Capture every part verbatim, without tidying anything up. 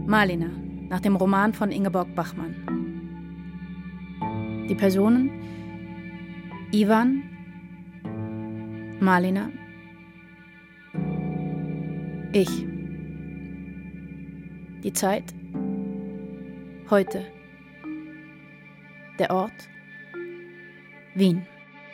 Malina, nach dem Roman von Ingeborg Bachmann. Die Personen: Ivan, Malina, ich. Die Zeit: heute. Der Ort: Wien.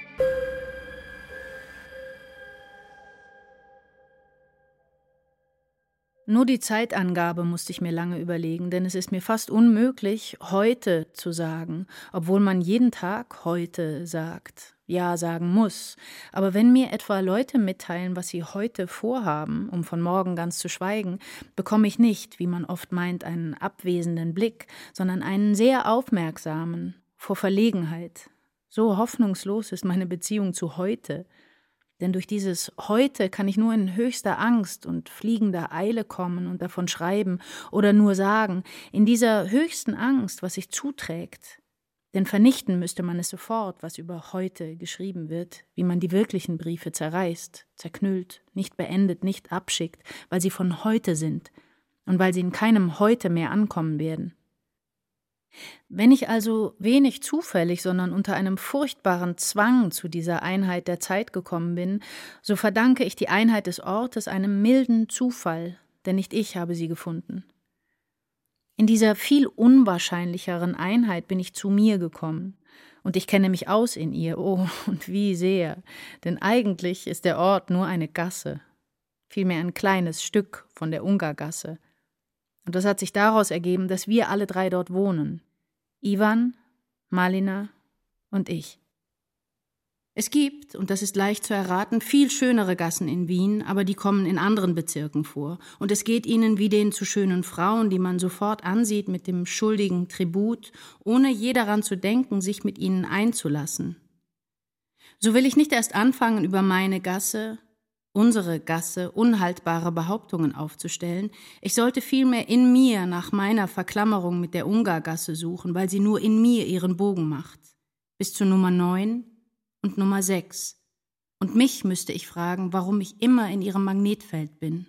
Nur die Zeitangabe musste ich mir lange überlegen, denn es ist mir fast unmöglich, heute zu sagen, obwohl man jeden Tag heute sagt, ja sagen muss. Aber wenn mir etwa Leute mitteilen, was sie heute vorhaben, um von morgen ganz zu schweigen, bekomme ich nicht, wie man oft meint, einen abwesenden Blick, sondern einen sehr aufmerksamen, vor Verlegenheit. So hoffnungslos ist meine Beziehung zu heute. Denn durch dieses Heute kann ich nur in höchster Angst und fliegender Eile kommen und davon schreiben oder nur sagen, in dieser höchsten Angst, was sich zuträgt. Denn vernichten müsste man es sofort, was über heute geschrieben wird, wie man die wirklichen Briefe zerreißt, zerknüllt, nicht beendet, nicht abschickt, weil sie von heute sind und weil sie in keinem Heute mehr ankommen werden. Wenn ich also wenig zufällig, sondern unter einem furchtbaren Zwang zu dieser Einheit der Zeit gekommen bin, so verdanke ich die Einheit des Ortes einem milden Zufall, denn nicht ich habe sie gefunden. In dieser viel unwahrscheinlicheren Einheit bin ich zu mir gekommen, und ich kenne mich aus in ihr, oh, und wie sehr, denn eigentlich ist der Ort nur eine Gasse, vielmehr ein kleines Stück von der Ungargasse. Und das hat sich daraus ergeben, dass wir alle drei dort wohnen. Ivan, Malina und ich. Es gibt, und das ist leicht zu erraten, viel schönere Gassen in Wien, aber die kommen in anderen Bezirken vor. Und es geht ihnen wie den zu schönen Frauen, die man sofort ansieht mit dem schuldigen Tribut, ohne je daran zu denken, sich mit ihnen einzulassen. So will ich nicht erst anfangen, über meine Gasse, unsere Gasse, unhaltbare Behauptungen aufzustellen. Ich sollte vielmehr in mir nach meiner Verklammerung mit der Ungargasse suchen, weil sie nur in mir ihren Bogen macht. Bis zu Nummer neun und Nummer sechs. Und mich müsste ich fragen, warum ich immer in ihrem Magnetfeld bin.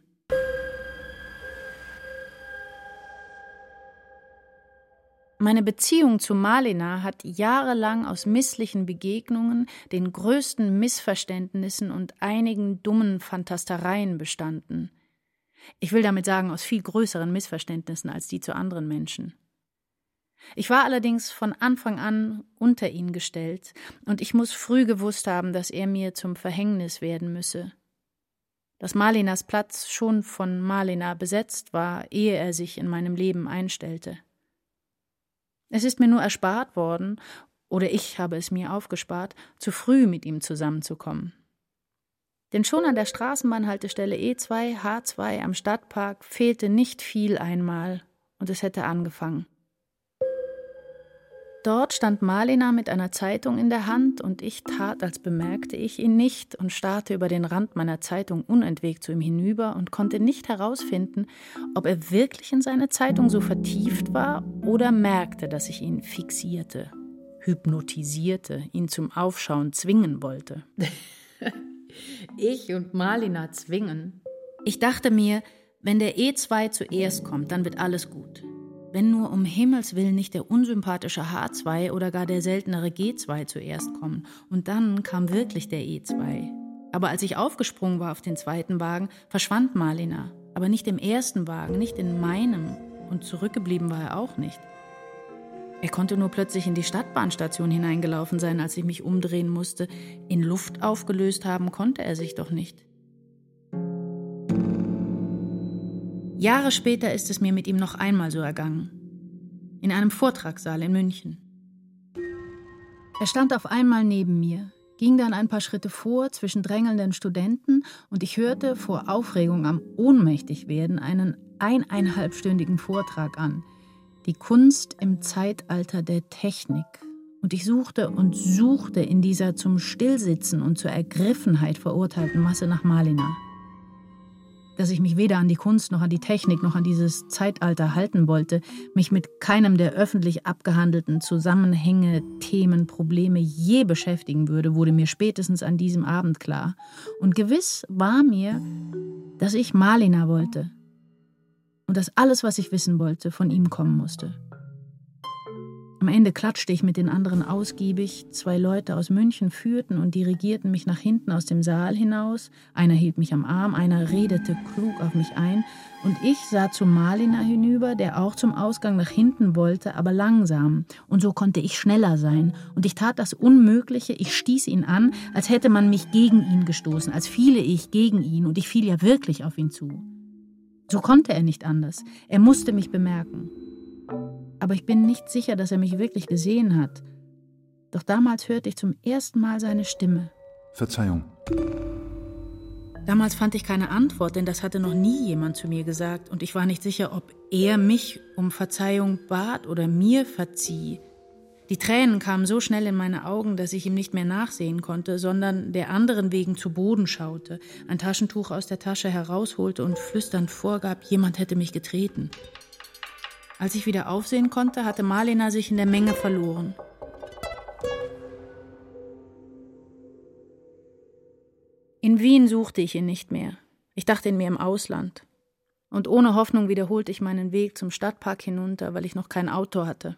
Meine Beziehung zu Malina hat jahrelang aus misslichen Begegnungen, den größten Missverständnissen und einigen dummen Fantastereien bestanden. Ich will damit sagen, aus viel größeren Missverständnissen als die zu anderen Menschen. Ich war allerdings von Anfang an unter ihn gestellt, und ich muss früh gewusst haben, dass er mir zum Verhängnis werden müsse. Dass Malinas Platz schon von Malina besetzt war, ehe er sich in meinem Leben einstellte. Es ist mir nur erspart worden, oder ich habe es mir aufgespart, zu früh mit ihm zusammenzukommen. Denn schon an der Straßenbahnhaltestelle E zwei H zwei am Stadtpark fehlte nicht viel einmal, und es hätte angefangen. Dort stand Malina mit einer Zeitung in der Hand, und ich tat, als bemerkte ich ihn nicht und starrte über den Rand meiner Zeitung unentwegt zu ihm hinüber und konnte nicht herausfinden, ob er wirklich in seine Zeitung so vertieft war oder merkte, dass ich ihn fixierte, hypnotisierte, ihn zum Aufschauen zwingen wollte. Ich und Malina zwingen? Ich dachte mir, wenn der E zwei zuerst kommt, dann wird alles gut. Wenn nur um Himmels Willen nicht der unsympathische H zwei oder gar der seltenere G zwei zuerst kommen. Und dann kam wirklich der E zwei. Aber als ich aufgesprungen war auf den zweiten Wagen, verschwand Malina. Aber nicht im ersten Wagen, nicht in meinem. Und zurückgeblieben war er auch nicht. Er konnte nur plötzlich in die Stadtbahnstation hineingelaufen sein, als ich mich umdrehen musste. In Luft aufgelöst haben konnte er sich doch nicht. Jahre später ist es mir mit ihm noch einmal so ergangen. In einem Vortragssaal in München. Er stand auf einmal neben mir, ging dann ein paar Schritte vor zwischen drängelnden Studenten, und ich hörte vor Aufregung am Ohnmächtigwerden einen eineinhalbstündigen Vortrag an. Die Kunst im Zeitalter der Technik. Und ich suchte und suchte in dieser zum Stillsitzen und zur Ergriffenheit verurteilten Masse nach Malina. Dass ich mich weder an die Kunst noch an die Technik noch an dieses Zeitalter halten wollte, mich mit keinem der öffentlich abgehandelten Zusammenhänge, Themen, Probleme je beschäftigen würde, wurde mir spätestens an diesem Abend klar. Und gewiss war mir, dass ich Malina wollte. und dass alles, was ich wissen wollte, von ihm kommen musste. Am Ende klatschte ich mit den anderen ausgiebig. Zwei Leute aus München führten und dirigierten mich nach hinten aus dem Saal hinaus. Einer hielt mich am Arm, einer redete klug auf mich ein. Und ich sah zu Malina hinüber, der auch zum Ausgang nach hinten wollte, aber langsam. Und so konnte ich schneller sein. Und ich tat das Unmögliche, ich stieß ihn an, als hätte man mich gegen ihn gestoßen, als fiele ich gegen ihn. Und ich fiel ja wirklich auf ihn zu. So konnte er nicht anders. Er musste mich bemerken. Aber ich bin nicht sicher, dass er mich wirklich gesehen hat. Doch damals hörte ich zum ersten Mal seine Stimme. Verzeihung. Damals fand ich keine Antwort, denn das hatte noch nie jemand zu mir gesagt. Und ich war nicht sicher, ob er mich um Verzeihung bat oder mir verzieh. Die Tränen kamen so schnell in meine Augen, dass ich ihm nicht mehr nachsehen konnte, sondern der anderen wegen zu Boden schaute, ein Taschentuch aus der Tasche herausholte und flüsternd vorgab, jemand hätte mich getreten. Als ich wieder aufsehen konnte, hatte Malina sich in der Menge verloren. In Wien suchte ich ihn nicht mehr. Ich dachte in mir im Ausland. Und ohne Hoffnung wiederholte ich meinen Weg zum Stadtpark hinunter, weil ich noch kein Auto hatte.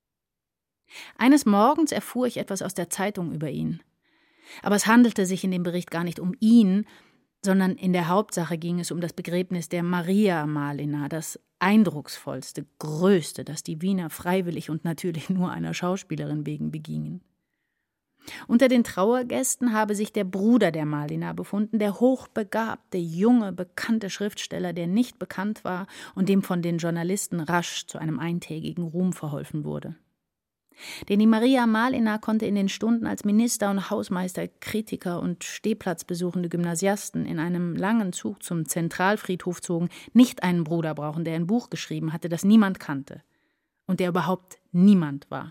Eines Morgens erfuhr ich etwas aus der Zeitung über ihn. Aber es handelte sich in dem Bericht gar nicht um ihn, sondern in der Hauptsache ging es um das Begräbnis der Maria Malina, das eindrucksvollste, größte, das die Wiener freiwillig und natürlich nur einer Schauspielerin wegen begingen. Unter den Trauergästen habe sich der Bruder der Malina befunden, der hochbegabte, junge, bekannte Schriftsteller, der nicht bekannt war und dem von den Journalisten rasch zu einem eintägigen Ruhm verholfen wurde. Denn die Maria Malina konnte in den Stunden als Minister und Hausmeister, Kritiker und stehplatzbesuchende Gymnasiasten in einem langen Zug zum Zentralfriedhof zogen, nicht einen Bruder brauchen, der ein Buch geschrieben hatte, das niemand kannte und der überhaupt niemand war.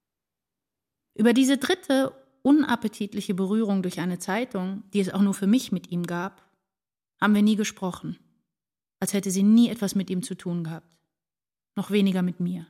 Über diese dritte, unappetitliche Berührung durch eine Zeitung, die es auch nur für mich mit ihm gab, haben wir nie gesprochen, als hätte sie nie etwas mit ihm zu tun gehabt, noch weniger mit mir.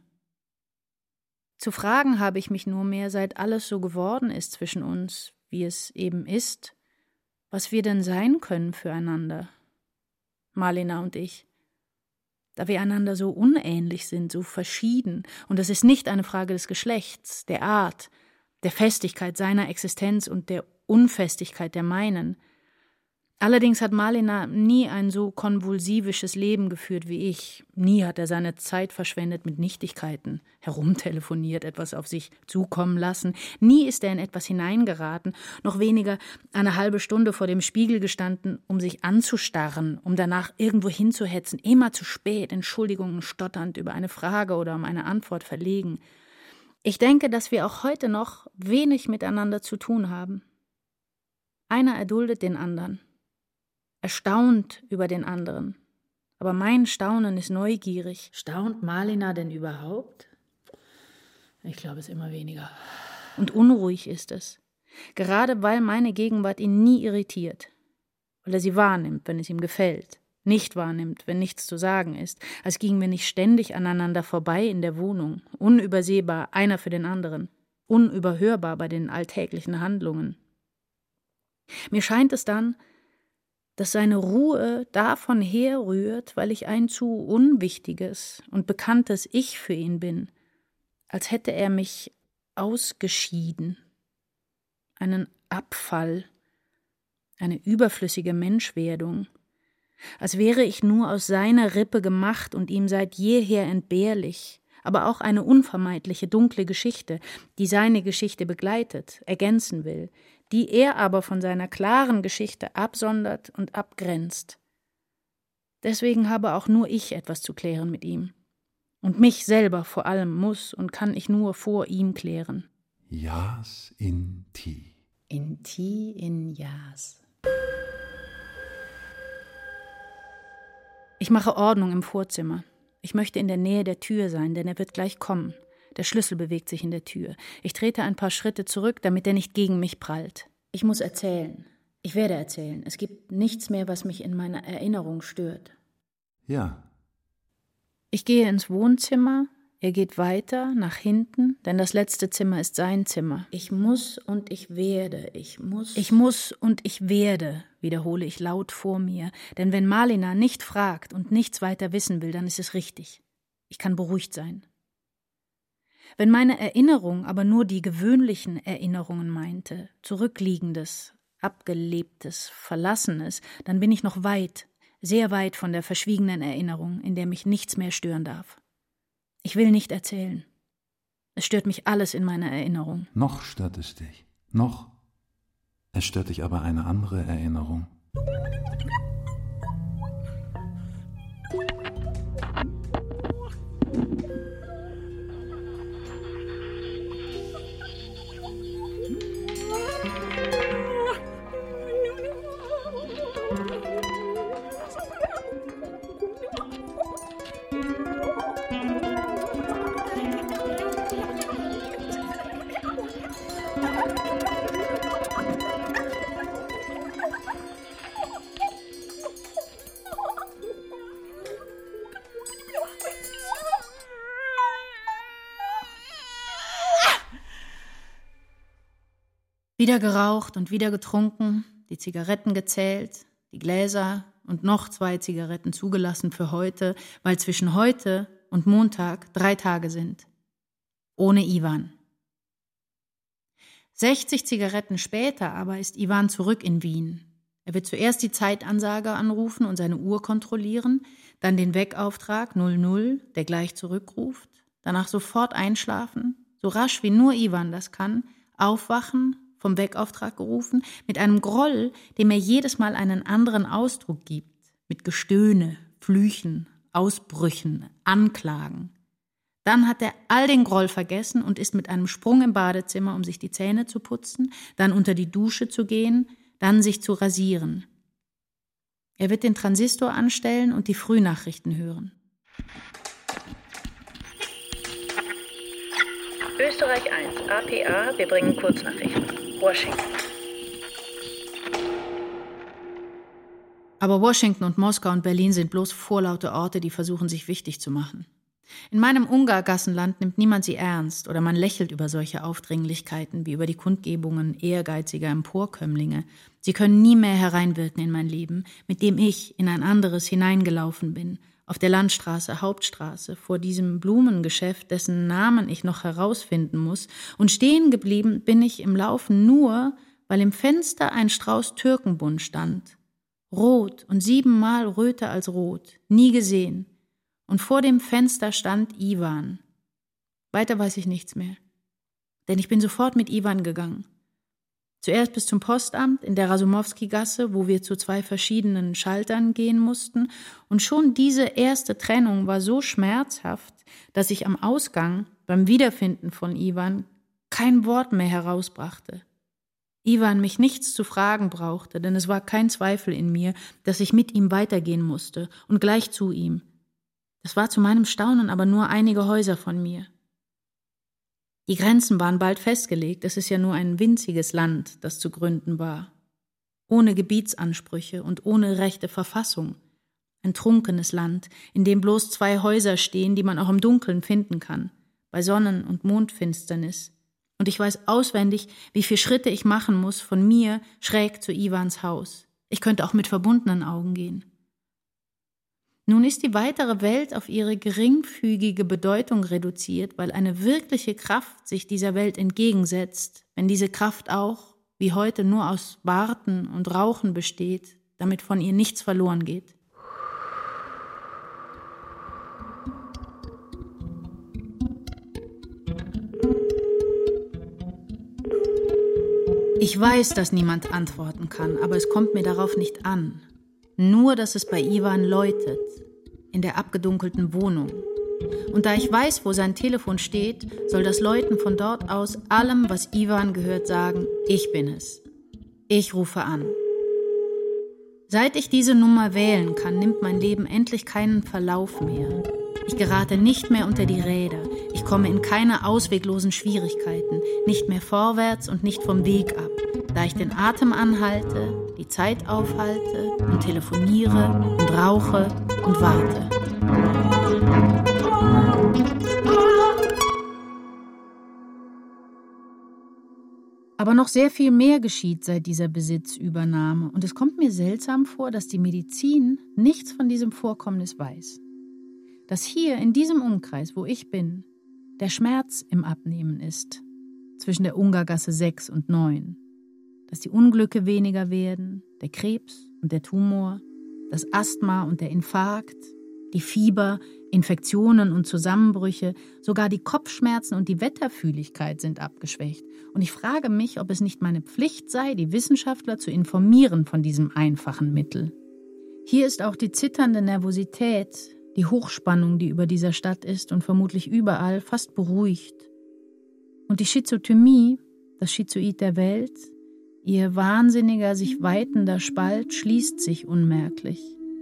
Zu fragen habe ich mich nur mehr, seit alles so geworden ist zwischen uns, wie es eben ist, was wir denn sein können füreinander, Malina und ich, da wir einander so unähnlich sind, so verschieden. Und es ist nicht eine Frage des Geschlechts, der Art, der Festigkeit seiner Existenz und der Unfestigkeit der meinen. Allerdings hat Malina nie ein so konvulsivisches Leben geführt wie ich. Nie hat er seine Zeit verschwendet mit Nichtigkeiten, herumtelefoniert, etwas auf sich zukommen lassen. Nie ist er in etwas hineingeraten, noch weniger eine halbe Stunde vor dem Spiegel gestanden, um sich anzustarren, um danach irgendwo hinzuhetzen, immer zu spät, Entschuldigungen stotternd über eine Frage oder um eine Antwort verlegen. Ich denke, dass wir auch heute noch wenig miteinander zu tun haben. Einer erduldet den anderen. Erstaunt über den anderen. Aber mein Staunen ist neugierig. Staunt Malina denn überhaupt? Ich glaube es immer weniger. Und unruhig ist es. Gerade weil meine Gegenwart ihn nie irritiert. Weil er sie wahrnimmt, wenn es ihm gefällt. Nicht wahrnimmt, wenn nichts zu sagen ist. Als gingen wir nicht ständig aneinander vorbei in der Wohnung. Unübersehbar, einer für den anderen. Unüberhörbar bei den alltäglichen Handlungen. Mir scheint es dann, dass seine Ruhe davon herrührt, weil ich ein zu unwichtiges und bekanntes Ich für ihn bin, als hätte er mich ausgeschieden, einen Abfall, eine überflüssige Menschwerdung, als wäre ich nur aus seiner Rippe gemacht und ihm seit jeher entbehrlich, aber auch eine unvermeidliche dunkle Geschichte, die seine Geschichte begleitet, ergänzen will, die er aber von seiner klaren Geschichte absondert und abgrenzt. Deswegen habe auch nur ich etwas zu klären mit ihm. Und mich selber vor allem muss und kann ich nur vor ihm klären. Jas in ti. In ti in jas. Ich mache Ordnung im Vorzimmer. Ich möchte in der Nähe der Tür sein, denn er wird gleich kommen. Der Schlüssel bewegt sich in der Tür. Ich trete ein paar Schritte zurück, damit er nicht gegen mich prallt. Ich muss erzählen. Ich werde erzählen. Es gibt nichts mehr, was mich in meiner Erinnerung stört. Ja. Ich gehe ins Wohnzimmer. Er geht weiter, nach hinten, denn das letzte Zimmer ist sein Zimmer. Ich muss und ich werde, ich muss. Ich muss und ich werde, wiederhole ich laut vor mir. Denn wenn Malina nicht fragt und nichts weiter wissen will, dann ist es richtig. Ich kann beruhigt sein. Wenn meine Erinnerung aber nur die gewöhnlichen Erinnerungen meinte, Zurückliegendes, Abgelebtes, Verlassenes, dann bin ich noch weit, sehr weit von der verschwiegenen Erinnerung, in der mich nichts mehr stören darf. Ich will nicht erzählen. Es stört mich alles in meiner Erinnerung. Noch stört es dich. Noch. Es stört dich aber eine andere Erinnerung. Wieder geraucht und wieder getrunken, die Zigaretten gezählt, die Gläser und noch zwei Zigaretten zugelassen für heute, weil zwischen heute und Montag drei Tage sind. Ohne Iwan. sechzig Zigaretten später aber ist Iwan zurück in Wien. Er wird zuerst die Zeitansage anrufen und seine Uhr kontrollieren, dann den Weckauftrag null null, der gleich zurückruft, danach sofort einschlafen, so rasch wie nur Iwan das kann, aufwachen, vom Weckauftrag gerufen, mit einem Groll, dem er jedes Mal einen anderen Ausdruck gibt, mit Gestöhne, Flüchen, Ausbrüchen, Anklagen. Dann hat er all den Groll vergessen und ist mit einem Sprung im Badezimmer, um sich die Zähne zu putzen, dann unter die Dusche zu gehen, dann sich zu rasieren. Er wird den Transistor anstellen und die Frühnachrichten hören. Österreich eins, A P A, wir bringen Kurznachrichten. Washington. Aber Washington und Moskau und Berlin sind bloß vorlaute Orte, die versuchen, sich wichtig zu machen. In meinem Ungargassenland nimmt niemand sie ernst oder man lächelt über solche Aufdringlichkeiten wie über die Kundgebungen ehrgeiziger Emporkömmlinge. Sie können nie mehr hereinwirken in mein Leben, mit dem ich in ein anderes hineingelaufen bin, auf der Landstraße, Hauptstraße, vor diesem Blumengeschäft, dessen Namen ich noch herausfinden muss, und stehen geblieben bin ich im Laufen nur, weil im Fenster ein Strauß Türkenbund stand. Rot und siebenmal röter als rot, nie gesehen. Und vor dem Fenster stand Iwan. Weiter weiß ich nichts mehr. Denn ich bin sofort mit Iwan gegangen. Zuerst bis zum Postamt in der Rasumowski-Gasse, wo wir zu zwei verschiedenen Schaltern gehen mussten. Und schon diese erste Trennung war so schmerzhaft, dass ich am Ausgang, beim Wiederfinden von Iwan, kein Wort mehr herausbrachte. Iwan mich nichts zu fragen brauchte, denn es war kein Zweifel in mir, dass ich mit ihm weitergehen musste und gleich zu ihm. Das war zu meinem Staunen aber nur einige Häuser von mir. Die Grenzen waren bald festgelegt, es ist ja nur ein winziges Land, das zu gründen war. Ohne Gebietsansprüche und ohne rechte Verfassung. Ein trunkenes Land, in dem bloß zwei Häuser stehen, die man auch im Dunkeln finden kann, bei Sonnen- und Mondfinsternis. Und ich weiß auswendig, wie viele Schritte ich machen muss von mir schräg zu Iwans Haus. Ich könnte auch mit verbundenen Augen gehen. Nun ist die weitere Welt auf ihre geringfügige Bedeutung reduziert, weil eine wirkliche Kraft sich dieser Welt entgegensetzt, wenn diese Kraft auch, wie heute, nur aus Warten und Rauchen besteht, damit von ihr nichts verloren geht. Ich weiß, dass niemand antworten kann, aber es kommt mir darauf nicht an. Nur, dass es bei Iwan läutet, in der abgedunkelten Wohnung. Und da ich weiß, wo sein Telefon steht, soll das Läuten von dort aus allem, was Iwan gehört, sagen, ich bin es. Ich rufe an. Seit ich diese Nummer wählen kann, nimmt mein Leben endlich keinen Verlauf mehr. Ich gerate nicht mehr unter die Räder. Ich komme in keine ausweglosen Schwierigkeiten, nicht mehr vorwärts und nicht vom Weg ab, da ich den Atem anhalte, die Zeit aufhalte und telefoniere und rauche und warte. Aber noch sehr viel mehr geschieht seit dieser Besitzübernahme. Und es kommt mir seltsam vor, dass die Medizin nichts von diesem Vorkommnis weiß. Dass hier in diesem Umkreis, wo ich bin, der Schmerz im Abnehmen ist, zwischen der Ungargasse sechs und neun. Dass die Unglücke weniger werden, der Krebs und der Tumor, das Asthma und der Infarkt, die Fieber, Infektionen und Zusammenbrüche, sogar die Kopfschmerzen und die Wetterfühligkeit sind abgeschwächt. Und ich frage mich, ob es nicht meine Pflicht sei, die Wissenschaftler zu informieren von diesem einfachen Mittel. Hier ist auch die zitternde Nervosität, die Hochspannung, die über dieser Stadt ist und vermutlich überall, fast beruhigt. Und die Schizotomie, das Schizoid der Welt, ihr wahnsinniger, sich weitender Spalt schließt sich unmerklich.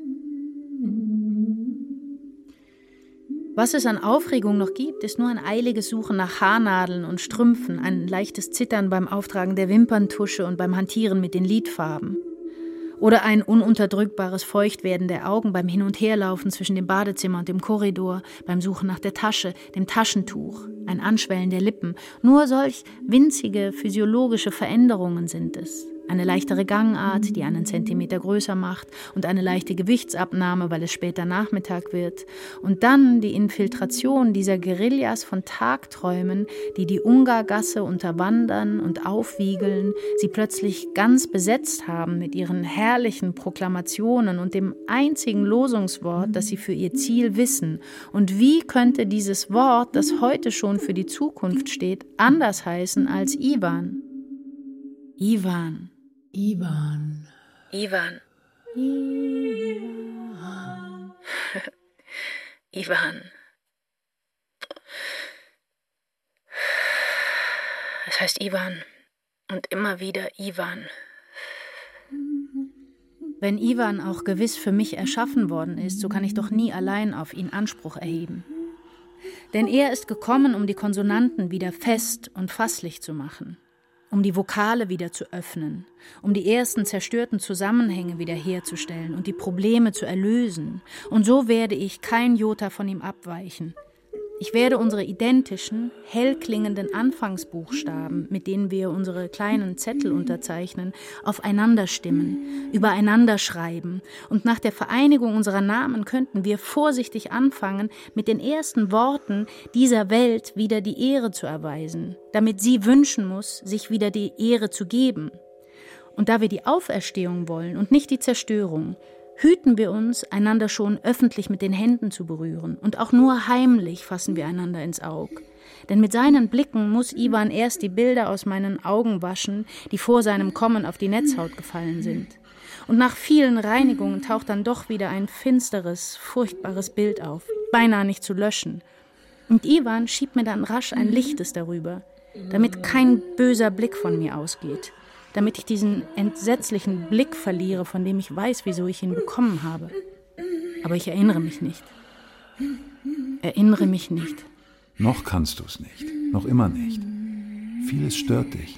Was es an Aufregung noch gibt, ist nur ein eiliges Suchen nach Haarnadeln und Strümpfen, ein leichtes Zittern beim Auftragen der Wimperntusche und beim Hantieren mit den Lidfarben. Oder ein ununterdrückbares Feuchtwerden der Augen beim Hin- und Herlaufen zwischen dem Badezimmer und dem Korridor, beim Suchen nach der Tasche, dem Taschentuch, ein Anschwellen der Lippen. Nur solch winzige physiologische Veränderungen sind es. Eine leichtere Gangart, die einen Zentimeter größer macht und eine leichte Gewichtsabnahme, weil es später Nachmittag wird. Und dann die Infiltration dieser Guerillas von Tagträumen, die die Ungargasse unterwandern und aufwiegeln, sie plötzlich ganz besetzt haben mit ihren herrlichen Proklamationen und dem einzigen Losungswort, das sie für ihr Ziel wissen. Und wie könnte dieses Wort, das heute schon für die Zukunft steht, anders heißen als Iwan? Iwan. Iwan. Iwan. Iwan. Iwan. Es heißt Iwan und immer wieder Iwan. Wenn Iwan auch gewiss für mich erschaffen worden ist, so kann ich doch nie allein auf ihn Anspruch erheben. Denn er ist gekommen, um die Konsonanten wieder fest und fasslich zu machen, um die Vokale wieder zu öffnen, um die ersten zerstörten Zusammenhänge wiederherzustellen und die Probleme zu erlösen. Und so werde ich kein Jota von ihm abweichen. Ich werde unsere identischen, hell klingenden Anfangsbuchstaben, mit denen wir unsere kleinen Zettel unterzeichnen, aufeinander stimmen, übereinander schreiben. Und nach der Vereinigung unserer Namen könnten wir vorsichtig anfangen, mit den ersten Worten dieser Welt wieder die Ehre zu erweisen, damit sie wünschen muss, sich wieder die Ehre zu geben. Und da wir die Auferstehung wollen und nicht die Zerstörung, hüten wir uns, einander schon öffentlich mit den Händen zu berühren, und auch nur heimlich fassen wir einander ins Auge. Denn mit seinen Blicken muss Iwan erst die Bilder aus meinen Augen waschen, die vor seinem Kommen auf die Netzhaut gefallen sind. Und nach vielen Reinigungen taucht dann doch wieder ein finsteres, furchtbares Bild auf, beinahe nicht zu löschen. Und Iwan schiebt mir dann rasch ein lichtes darüber, damit kein böser Blick von mir ausgeht, damit ich diesen entsetzlichen Blick verliere, von dem ich weiß, wieso ich ihn bekommen habe. Aber ich erinnere mich nicht. Erinnere mich nicht. Noch kannst du es nicht. Noch immer nicht. Vieles stört dich.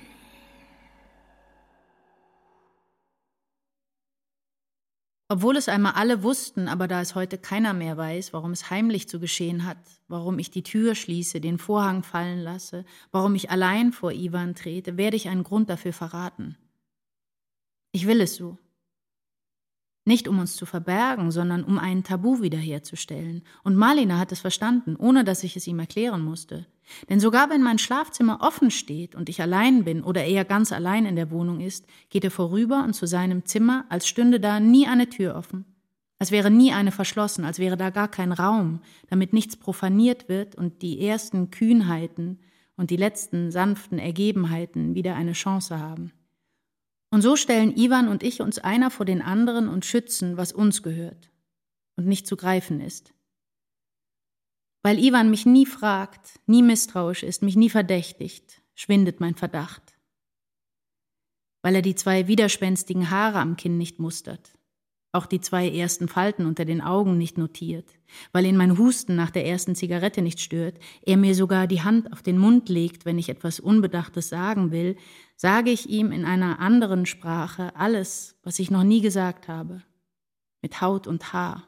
Obwohl es einmal alle wussten, aber da es heute keiner mehr weiß, warum es heimlich zu geschehen hat, warum ich die Tür schließe, den Vorhang fallen lasse, warum ich allein vor Iwan trete, werde ich einen Grund dafür verraten. Ich will es so. Nicht um uns zu verbergen, sondern um ein Tabu wiederherzustellen. Und Malina hat es verstanden, ohne dass ich es ihm erklären musste. Denn sogar wenn mein Schlafzimmer offen steht und ich allein bin oder er ganz allein in der Wohnung ist, geht er vorüber und zu seinem Zimmer, als stünde da nie eine Tür offen. Als wäre nie eine verschlossen, als wäre da gar kein Raum, damit nichts profaniert wird und die ersten Kühnheiten und die letzten sanften Ergebenheiten wieder eine Chance haben. Und so stellen Iwan und ich uns einer vor den anderen und schützen, was uns gehört und nicht zu greifen ist. Weil Iwan mich nie fragt, nie misstrauisch ist, mich nie verdächtigt, schwindet mein Verdacht. Weil er die zwei widerspenstigen Haare am Kinn nicht mustert, auch die zwei ersten Falten unter den Augen nicht notiert, weil ihn mein Husten nach der ersten Zigarette nicht stört, er mir sogar die Hand auf den Mund legt, wenn ich etwas Unbedachtes sagen will, sage ich ihm in einer anderen Sprache alles, was ich noch nie gesagt habe, mit Haut und Haar.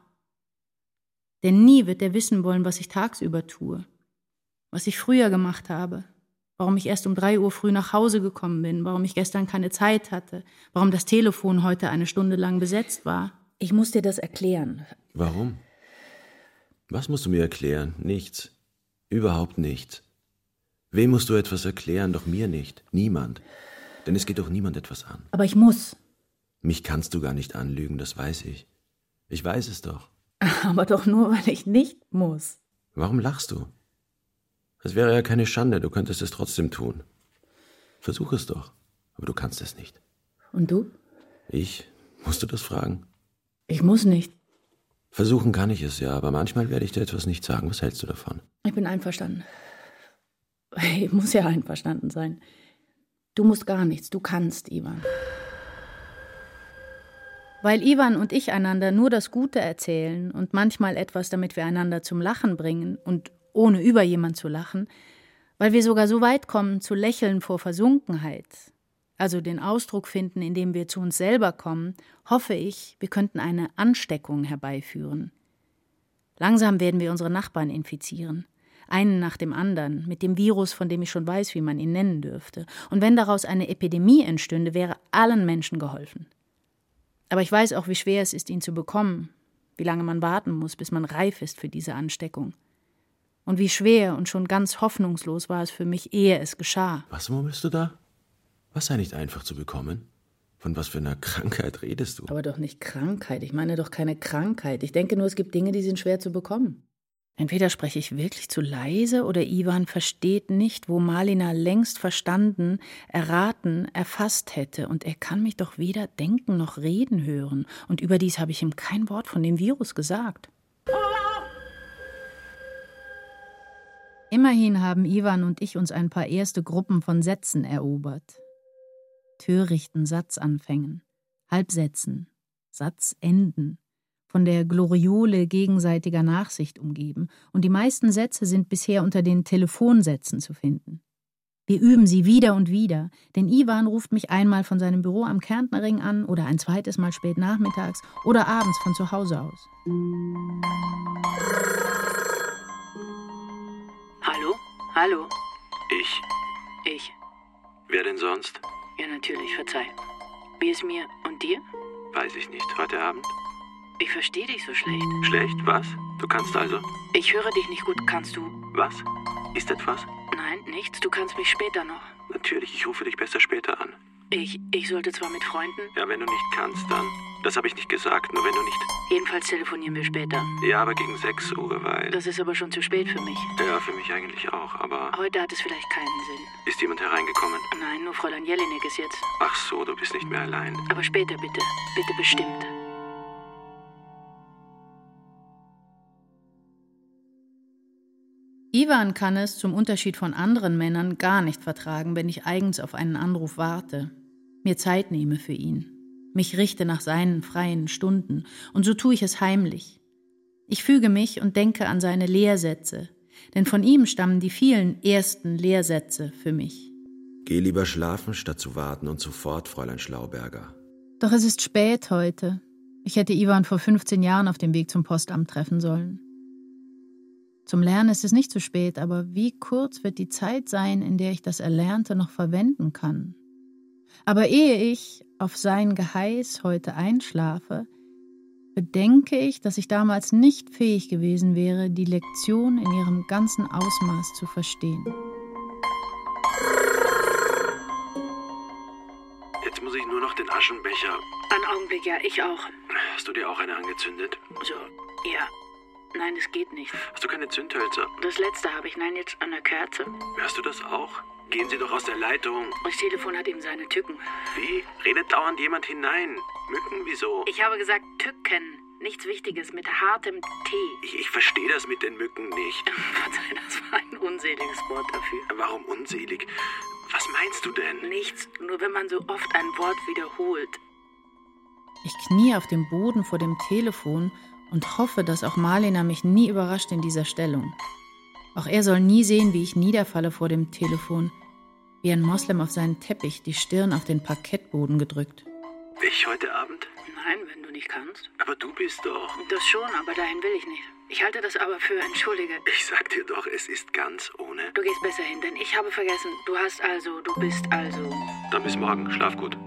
Denn nie wird er wissen wollen, was ich tagsüber tue, was ich früher gemacht habe, warum ich erst um drei Uhr früh nach Hause gekommen bin, warum ich gestern keine Zeit hatte, warum das Telefon heute eine Stunde lang besetzt war. Ich muss dir das erklären. Warum? Was musst du mir erklären? Nichts. Überhaupt nichts. Wem musst du etwas erklären? Doch mir nicht. Niemand. Denn es geht doch niemand etwas an. Aber ich muss. Mich kannst du gar nicht anlügen, das weiß ich. Ich weiß es doch. Aber doch nur, weil ich nicht muss. Warum lachst du? Es wäre ja keine Schande, du könntest es trotzdem tun. Versuch es doch, aber du kannst es nicht. Und du? Ich? Musst du das fragen? Ich muss nicht. Versuchen kann ich es ja, aber manchmal werde ich dir etwas nicht sagen. Was hältst du davon? Ich bin einverstanden. Ich muss ja einverstanden sein. Du musst gar nichts, du kannst, Ivan. Weil Ivan und ich einander nur das Gute erzählen und manchmal etwas, damit wir einander zum Lachen bringen und ohne über jemand zu lachen, weil wir sogar so weit kommen zu lächeln vor Versunkenheit, also den Ausdruck finden, indem wir zu uns selber kommen, hoffe ich, wir könnten eine Ansteckung herbeiführen. Langsam werden wir unsere Nachbarn infizieren, einen nach dem anderen, mit dem Virus, von dem ich schon weiß, wie man ihn nennen dürfte. Und wenn daraus eine Epidemie entstünde, wäre allen Menschen geholfen. Aber ich weiß auch, wie schwer es ist, ihn zu bekommen, wie lange man warten muss, bis man reif ist für diese Ansteckung. Und wie schwer und schon ganz hoffnungslos war es für mich, ehe es geschah. Was murmelst du da? Was sei nicht einfach zu bekommen? Von was für einer Krankheit redest du? Aber doch nicht Krankheit. Ich meine doch keine Krankheit. Ich denke nur, es gibt Dinge, die sind schwer zu bekommen. Entweder spreche ich wirklich zu leise oder Ivan versteht nicht, wo Malina längst verstanden, erraten, erfasst hätte. Und er kann mich doch weder denken noch reden hören. Und überdies habe ich ihm kein Wort von dem Virus gesagt. Immerhin haben Ivan und ich uns ein paar erste Gruppen von Sätzen erobert. Törichten Satzanfängen, Halbsätzen, Satzenden, von der Gloriole gegenseitiger Nachsicht umgeben, und die meisten Sätze sind bisher unter den Telefonsätzen zu finden. Wir üben sie wieder und wieder, denn Ivan ruft mich einmal von seinem Büro am Kärntnerring an oder ein zweites Mal spät nachmittags oder abends von zu Hause aus. Hallo? Hallo? Ich? Ich. Wer denn sonst? Ja, natürlich, verzeih. Wie ist mir und dir? Weiß ich nicht. Heute Abend? Ich verstehe dich so schlecht. Schlecht? Was? Du kannst also? Ich höre dich nicht gut. Kannst du? Was? Ist etwas? Nein, nichts. Du kannst mich später noch. Natürlich, ich rufe dich besser später an. Ich, ich sollte zwar mit Freunden... Ja, wenn du nicht kannst, dann... Das habe ich nicht gesagt, nur wenn du nicht... Jedenfalls telefonieren wir später. Ja, aber gegen sechs Uhr, weil... Das ist aber schon zu spät für mich. Ja, für mich eigentlich auch, aber... Heute hat es vielleicht keinen Sinn. Ist jemand hereingekommen? Nein, nur Fräulein Jelinek ist jetzt. Ach so, du bist nicht mehr allein. Aber später bitte. Bitte bestimmt. Ivan kann es, zum Unterschied von anderen Männern, gar nicht vertragen, wenn ich eigens auf einen Anruf warte, mir Zeit nehme für ihn, mich richte nach seinen freien Stunden, und so tue ich es heimlich. Ich füge mich und denke an seine Lehrsätze, denn von ihm stammen die vielen ersten Lehrsätze für mich. Geh lieber schlafen, statt zu warten und sofort, Fräulein Schlauberger. Doch es ist spät heute. Ich hätte Ivan vor fünfzehn Jahren auf dem Weg zum Postamt treffen sollen. Zum Lernen ist es nicht zu spät, aber wie kurz wird die Zeit sein, in der ich das Erlernte noch verwenden kann. Aber ehe ich auf sein Geheiß heute einschlafe, bedenke ich, dass ich damals nicht fähig gewesen wäre, die Lektion in ihrem ganzen Ausmaß zu verstehen. Jetzt muss ich nur noch den Aschenbecher... Einen Augenblick, ja, ich auch. Hast du dir auch eine angezündet? So, ja. Nein, es geht nicht. Hast du keine Zündhölzer? Das letzte habe ich. Nein, jetzt an der Kerze. Hörst du das auch? Gehen Sie doch aus der Leitung. Das Telefon hat eben seine Tücken. Wie? Redet dauernd jemand hinein? Mücken, wieso? Ich habe gesagt Tücken. Nichts Wichtiges mit hartem T. Ich, ich verstehe das mit den Mücken nicht. Verzeih, das war ein unseliges Wort dafür. Warum unselig? Was meinst du denn? Nichts, nur wenn man so oft ein Wort wiederholt. Ich knie auf dem Boden vor dem Telefon und hoffe, dass auch Malina mich nie überrascht in dieser Stellung. Auch er soll nie sehen, wie ich niederfalle vor dem Telefon, wie ein Moslem auf seinen Teppich, die Stirn auf den Parkettboden gedrückt. Ich heute Abend? Nein, wenn du nicht kannst. Aber du bist doch... Das schon, aber dahin will ich nicht. Ich halte das aber für, entschuldige. Ich sag dir doch, es ist ganz ohne. Du gehst besser hin, denn ich habe vergessen, du hast also, du bist also... Dann bis morgen, schlaf gut.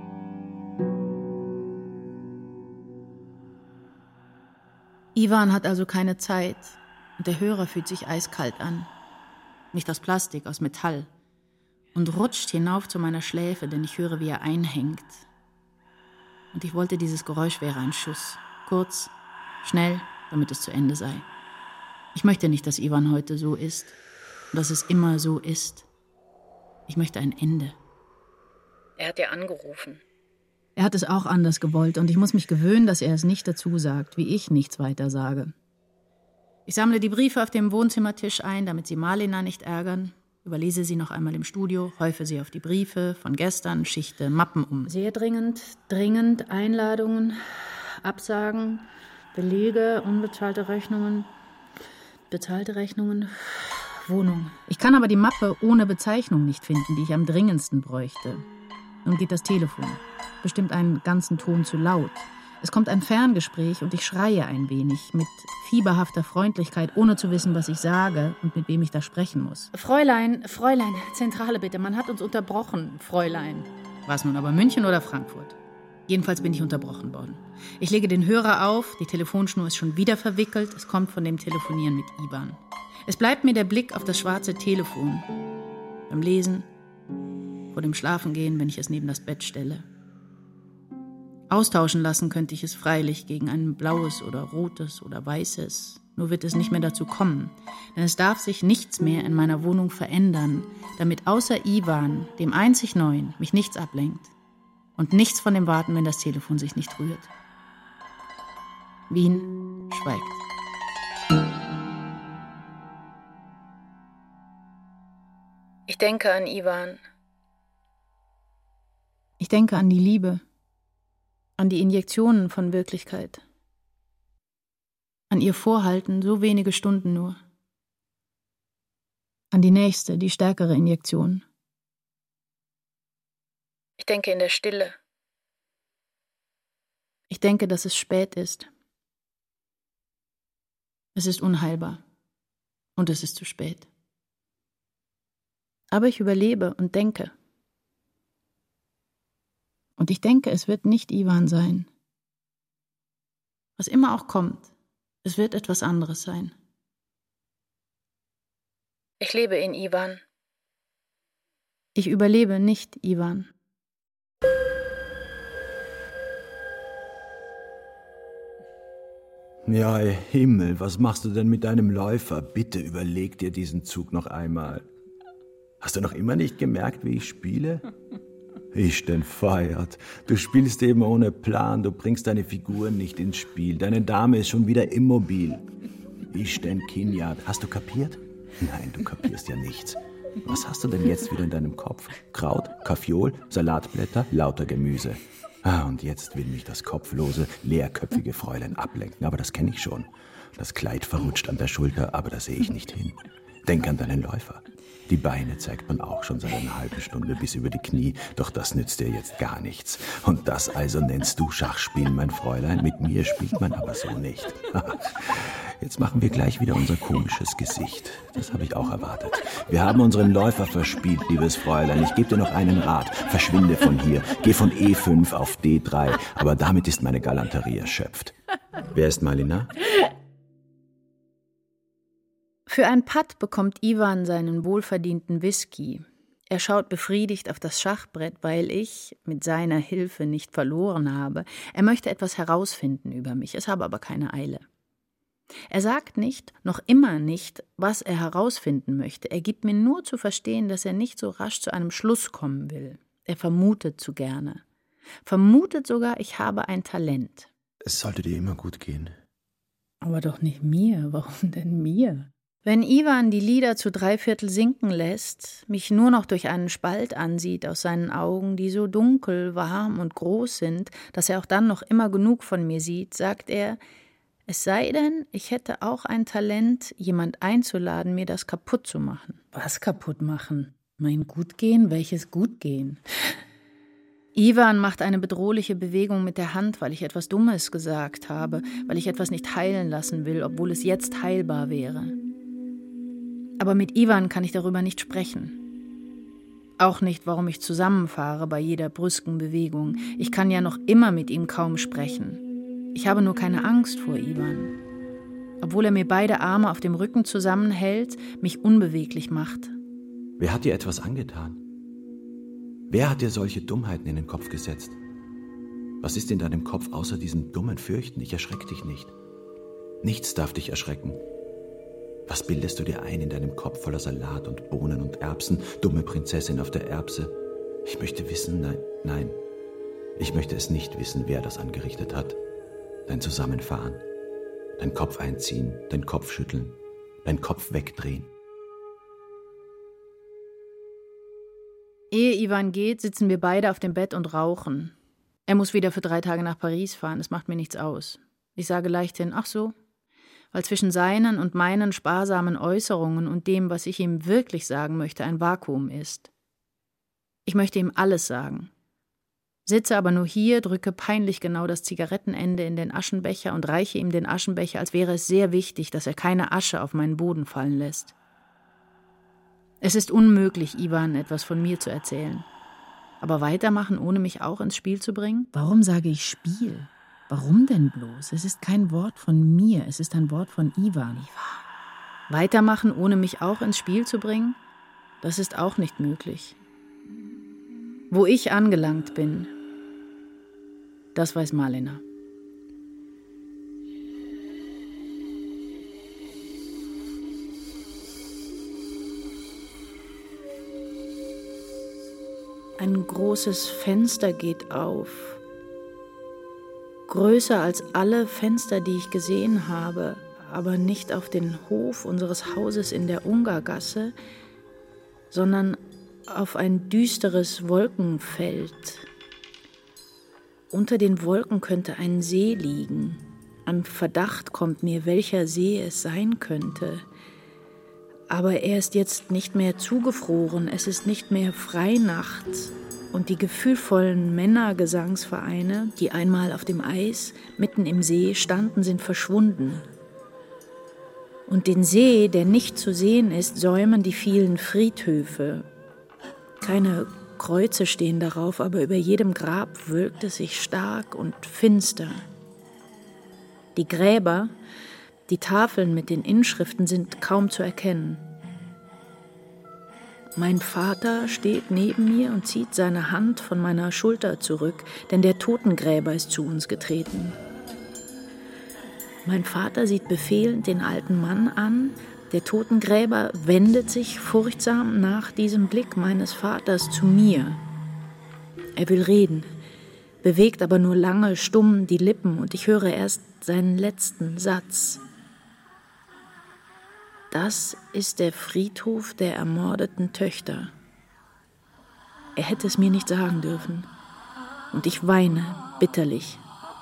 Iwan hat also keine Zeit und der Hörer fühlt sich eiskalt an. Nicht aus Plastik, aus Metall. Und rutscht hinauf zu meiner Schläfe, denn ich höre, wie er einhängt. Und ich wollte, dieses Geräusch wäre ein Schuss. Kurz, schnell, damit es zu Ende sei. Ich möchte nicht, dass Iwan heute so ist und dass es immer so ist. Ich möchte ein Ende. Er hat dir angerufen. Er hat es auch anders gewollt und ich muss mich gewöhnen, dass er es nicht dazu sagt, wie ich nichts weiter sage. Ich sammle die Briefe auf dem Wohnzimmertisch ein, damit sie Marlena nicht ärgern, überlese sie noch einmal im Studio, häufe sie auf die Briefe von gestern, schichte Mappen um. Sehr dringend, dringend, Einladungen, Absagen, Belege, unbezahlte Rechnungen, bezahlte Rechnungen, Wohnung. Ich kann aber die Mappe ohne Bezeichnung nicht finden, die ich am dringendsten bräuchte. Nun geht das Telefon. Bestimmt einen ganzen Ton zu laut. Es kommt ein Ferngespräch und ich schreie ein wenig, mit fieberhafter Freundlichkeit, ohne zu wissen, was ich sage und mit wem ich da sprechen muss. Fräulein, Fräulein, Zentrale bitte, man hat uns unterbrochen, Fräulein. War es nun aber München oder Frankfurt? Jedenfalls bin ich unterbrochen worden. Ich lege den Hörer auf, die Telefonschnur ist schon wieder verwickelt, es kommt von dem Telefonieren mit Iwan. Es bleibt mir der Blick auf das schwarze Telefon. Beim Lesen, vor dem Schlafengehen, wenn ich es neben das Bett stelle. Austauschen lassen könnte ich es freilich gegen ein blaues oder rotes oder weißes. Nur wird es nicht mehr dazu kommen. Denn es darf sich nichts mehr in meiner Wohnung verändern, damit außer Iwan, dem einzig Neuen, mich nichts ablenkt. Und nichts von dem Warten, wenn das Telefon sich nicht rührt. Wien schweigt. Ich denke an Iwan. Ich denke an die Liebe. An die Injektionen von Wirklichkeit. An ihr Vorhalten, so wenige Stunden nur. An die nächste, die stärkere Injektion. Ich denke in der Stille. Ich denke, dass es spät ist. Es ist unheilbar. Und es ist zu spät. Aber ich überlebe und denke. Und ich denke, es wird nicht Iwan sein. Was immer auch kommt, es wird etwas anderes sein. Ich lebe in Iwan. Ich überlebe nicht Iwan. Ja, Himmel, was machst du denn mit deinem Läufer? Bitte überleg dir diesen Zug noch einmal. Hast du noch immer nicht gemerkt, wie ich spiele? Ich denn feiert. Du spielst eben ohne Plan, du bringst deine Figuren nicht ins Spiel. Deine Dame ist schon wieder immobil. Ich denn Kinjad. Hast du kapiert? Nein, du kapierst ja nichts. Was hast du denn jetzt wieder in deinem Kopf? Kraut, Kaffeeol, Salatblätter, lauter Gemüse. Ah, und jetzt will mich das kopflose, leerköpfige Fräulein ablenken. Aber das kenne ich schon. Das Kleid verrutscht an der Schulter, aber da sehe ich nicht hin. Denk an deinen Läufer. Die Beine zeigt man auch schon seit einer halben Stunde bis über die Knie, doch das nützt dir jetzt gar nichts. Und das also nennst du Schachspielen, mein Fräulein? Mit mir spielt man aber so nicht. Jetzt machen wir gleich wieder unser komisches Gesicht. Das habe ich auch erwartet. Wir haben unseren Läufer verspielt, liebes Fräulein. Ich gebe dir noch einen Rat. Verschwinde von hier. Geh von E fünf auf D drei. Aber damit ist meine Galanterie erschöpft. Wer ist Marlena? Für ein Patt bekommt Iwan seinen wohlverdienten Whisky. Er schaut befriedigt auf das Schachbrett, weil ich mit seiner Hilfe nicht verloren habe. Er möchte etwas herausfinden über mich, es habe aber keine Eile. Er sagt nicht, noch immer nicht, was er herausfinden möchte. Er gibt mir nur zu verstehen, dass er nicht so rasch zu einem Schluss kommen will. Er vermutet zu gerne. Vermutet sogar, ich habe ein Talent. Es sollte dir immer gut gehen. Aber doch nicht mir. Warum denn mir? Wenn Iwan die Lider zu dreiviertel sinken lässt, mich nur noch durch einen Spalt ansieht aus seinen Augen, die so dunkel, warm und groß sind, dass er auch dann noch immer genug von mir sieht, sagt er, es sei denn, ich hätte auch ein Talent, jemand einzuladen, mir das kaputt zu machen. Was kaputt machen? Mein Gutgehen? Welches Gutgehen? Ivan macht eine bedrohliche Bewegung mit der Hand, weil ich etwas Dummes gesagt habe, weil ich etwas nicht heilen lassen will, obwohl es jetzt heilbar wäre. Aber mit Ivan kann ich darüber nicht sprechen. Auch nicht, warum ich zusammenfahre bei jeder brüsken Bewegung. Ich kann ja noch immer mit ihm kaum sprechen. Ich habe nur keine Angst vor Ivan. Obwohl er mir beide Arme auf dem Rücken zusammenhält, mich unbeweglich macht. Wer hat dir etwas angetan? Wer hat dir solche Dummheiten in den Kopf gesetzt? Was ist in deinem Kopf außer diesem dummen Fürchten? Ich erschreck dich nicht. Nichts darf dich erschrecken. Was bildest du dir ein in deinem Kopf voller Salat und Bohnen und Erbsen, dumme Prinzessin auf der Erbse? Ich möchte wissen, nein, nein, ich möchte es nicht wissen, wer das angerichtet hat. Dein Zusammenfahren, dein Kopf einziehen, dein Kopf schütteln, dein Kopf wegdrehen. Ehe Ivan geht, sitzen wir beide auf dem Bett und rauchen. Er muss wieder für drei Tage nach Paris fahren, es macht mir nichts aus. Ich sage leichthin, ach so, weil zwischen seinen und meinen sparsamen Äußerungen und dem, was ich ihm wirklich sagen möchte, ein Vakuum ist. Ich möchte ihm alles sagen. Sitze aber nur hier, drücke peinlich genau das Zigarettenende in den Aschenbecher und reiche ihm den Aschenbecher, als wäre es sehr wichtig, dass er keine Asche auf meinen Boden fallen lässt. Es ist unmöglich, Ivan etwas von mir zu erzählen. Aber weitermachen, ohne mich auch ins Spiel zu bringen? Warum sage ich Spiel? Warum denn bloß? Es ist kein Wort von mir, es ist ein Wort von Ivan. Weitermachen, ohne mich auch ins Spiel zu bringen? Das ist auch nicht möglich. Wo ich angelangt bin, das weiß Malina. Ein großes Fenster geht auf. Größer als alle Fenster, die ich gesehen habe, aber nicht auf den Hof unseres Hauses in der Ungargasse, sondern auf ein düsteres Wolkenfeld. Unter den Wolken könnte ein See liegen. An Verdacht kommt mir, welcher See es sein könnte. Aber er ist jetzt nicht mehr zugefroren, es ist nicht mehr Freinacht. Und die gefühlvollen Männergesangsvereine, die einmal auf dem Eis mitten im See standen, sind verschwunden. Und den See, der nicht zu sehen ist, säumen die vielen Friedhöfe. Keine Kreuze stehen darauf, aber über jedem Grab wölkt es sich stark und finster. Die Gräber, die Tafeln mit den Inschriften sind kaum zu erkennen. Mein Vater steht neben mir und zieht seine Hand von meiner Schulter zurück, denn der Totengräber ist zu uns getreten. Mein Vater sieht befehlend den alten Mann an. Der Totengräber wendet sich furchtsam nach diesem Blick meines Vaters zu mir. Er will reden, bewegt aber nur lange stumm die Lippen und ich höre erst seinen letzten Satz. Das ist der Friedhof der ermordeten Töchter. Er hätte es mir nicht sagen dürfen. Und ich weine bitterlich.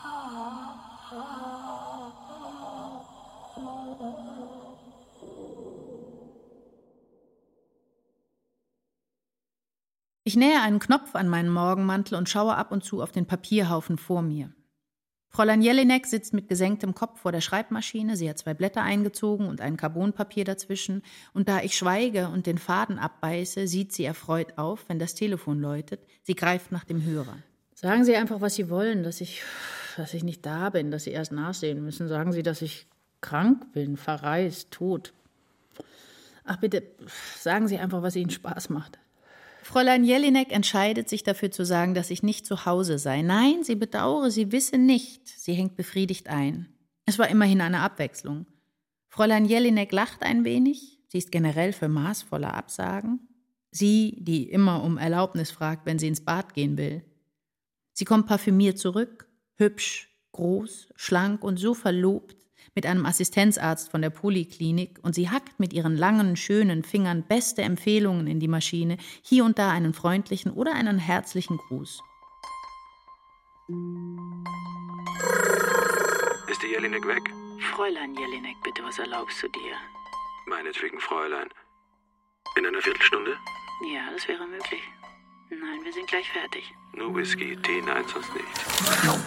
Ich nähe einen Knopf an meinen Morgenmantel und schaue ab und zu auf den Papierhaufen vor mir. Fräulein Jelinek sitzt mit gesenktem Kopf vor der Schreibmaschine. Sie hat zwei Blätter eingezogen und ein Carbonpapier dazwischen. Und da ich schweige und den Faden abbeiße, sieht sie erfreut auf, wenn das Telefon läutet. Sie greift nach dem Hörer. Sagen Sie einfach, was Sie wollen, dass ich, dass ich nicht da bin, dass Sie erst nachsehen müssen. Sagen Sie, dass ich krank bin, verreist, tot. Ach bitte, sagen Sie einfach, was Ihnen Spaß macht. Fräulein Jelinek entscheidet sich dafür zu sagen, dass ich nicht zu Hause sei. Nein, sie bedauere, sie wisse nicht. Sie hängt befriedigt ein. Es war immerhin eine Abwechslung. Fräulein Jelinek lacht ein wenig. Sie ist generell für maßvolle Absagen. Sie, die immer um Erlaubnis fragt, wenn sie ins Bad gehen will. Sie kommt parfümiert zurück, hübsch, groß, schlank und so verlobt, mit einem Assistenzarzt von der Poliklinik, und sie hackt mit ihren langen, schönen Fingern beste Empfehlungen in die Maschine, hier und da einen freundlichen oder einen herzlichen Gruß. Ist die Jelinek weg? Fräulein Jelinek, bitte, was erlaubst du dir? Meinetwegen, Fräulein. In einer Viertelstunde? Ja, das wäre möglich. Nein, wir sind gleich fertig. Nur Whisky, Tee, nein, sonst nicht.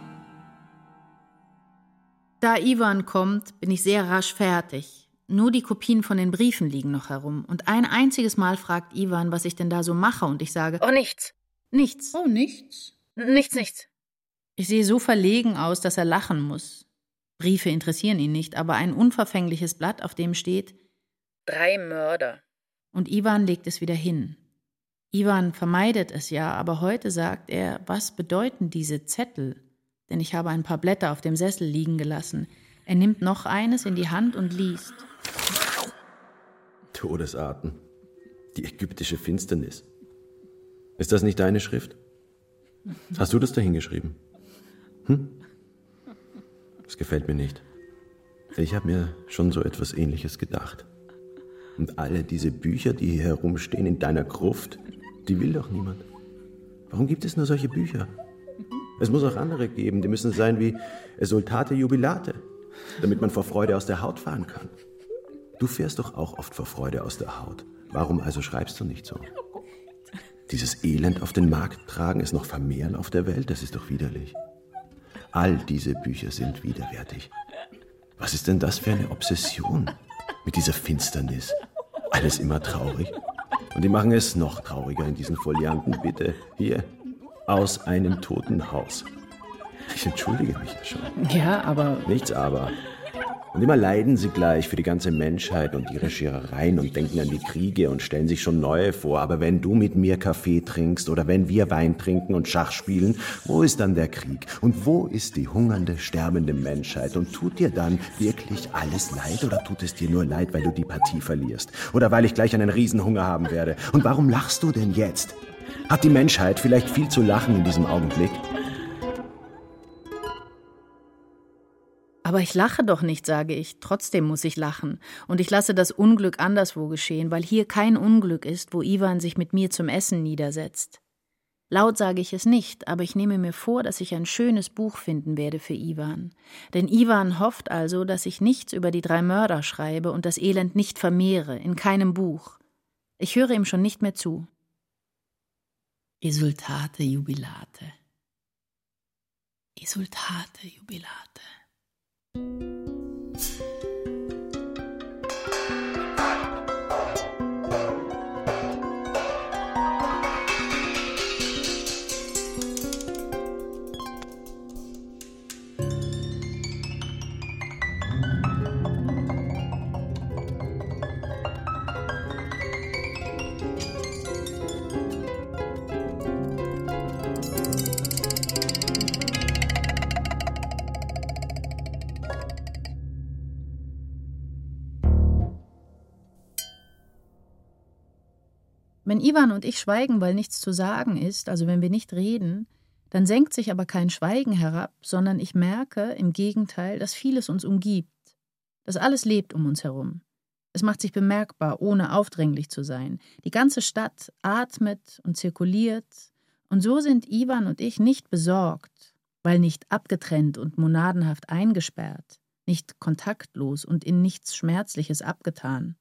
Da Iwan kommt, bin ich sehr rasch fertig. Nur die Kopien von den Briefen liegen noch herum. Und ein einziges Mal fragt Iwan, was ich denn da so mache. Und ich sage, Oh, nichts. nichts. Oh, nichts? Nichts, nichts. Ich sehe so verlegen aus, dass er lachen muss. Briefe interessieren ihn nicht, aber ein unverfängliches Blatt, auf dem steht, Drei Mörder. und Iwan legt es wieder hin. Iwan vermeidet es ja, aber heute sagt er, was bedeuten diese Zettel? Denn ich habe ein paar Blätter auf dem Sessel liegen gelassen. Er nimmt noch eines in die Hand und liest. Todesarten. Die ägyptische Finsternis. Ist das nicht deine Schrift? Hast du das da hingeschrieben? Hm? Das gefällt mir nicht. Ich habe mir schon so etwas Ähnliches gedacht. Und alle diese Bücher, die hier herumstehen in deiner Gruft, die will doch niemand. Warum gibt es nur solche Bücher? Es muss auch andere geben, die müssen sein wie Exsultate Jubilate, damit man vor Freude aus der Haut fahren kann. Du fährst doch auch oft vor Freude aus der Haut. Warum also schreibst du nicht so? Dieses Elend auf den Markt tragen, es noch vermehren auf der Welt, das ist doch widerlich. All diese Bücher sind widerwärtig. Was ist denn das für eine Obsession mit dieser Finsternis? Alles immer traurig. Und die machen es noch trauriger in diesen Folianten. Bitte, hier, aus einem toten Haus. Ich entschuldige mich ja schon. Ja, aber Nichts aber. Und immer leiden sie gleich für die ganze Menschheit und ihre Scherereien und denken an die Kriege und stellen sich schon neue vor. Aber wenn du mit mir Kaffee trinkst oder wenn wir Wein trinken und Schach spielen, wo ist dann der Krieg? Und wo ist die hungernde, sterbende Menschheit? Und tut dir dann wirklich alles leid oder tut es dir nur leid, weil du die Partie verlierst? Oder weil ich gleich einen Riesenhunger haben werde? Und warum lachst du denn jetzt? Hat die Menschheit vielleicht viel zu lachen in diesem Augenblick? Aber ich lache doch nicht, sage ich. Trotzdem muss ich lachen. Und ich lasse das Unglück anderswo geschehen, weil hier kein Unglück ist, wo Iwan sich mit mir zum Essen niedersetzt. Laut sage ich es nicht, aber ich nehme mir vor, dass ich ein schönes Buch finden werde für Iwan. Denn Iwan hofft also, dass ich nichts über die drei Mörder schreibe und das Elend nicht vermehre, in keinem Buch. Ich höre ihm schon nicht mehr zu. Exsultate Jubilate. Exsultate Jubilate. Wenn Iwan und ich schweigen, weil nichts zu sagen ist, also wenn wir nicht reden, dann senkt sich aber kein Schweigen herab, sondern ich merke im Gegenteil, dass vieles uns umgibt, dass alles lebt um uns herum. Es macht sich bemerkbar, ohne aufdringlich zu sein. Die ganze Stadt atmet und zirkuliert, und so sind Iwan und ich nicht besorgt, weil nicht abgetrennt und monadenhaft eingesperrt, nicht kontaktlos und in nichts Schmerzliches abgetan.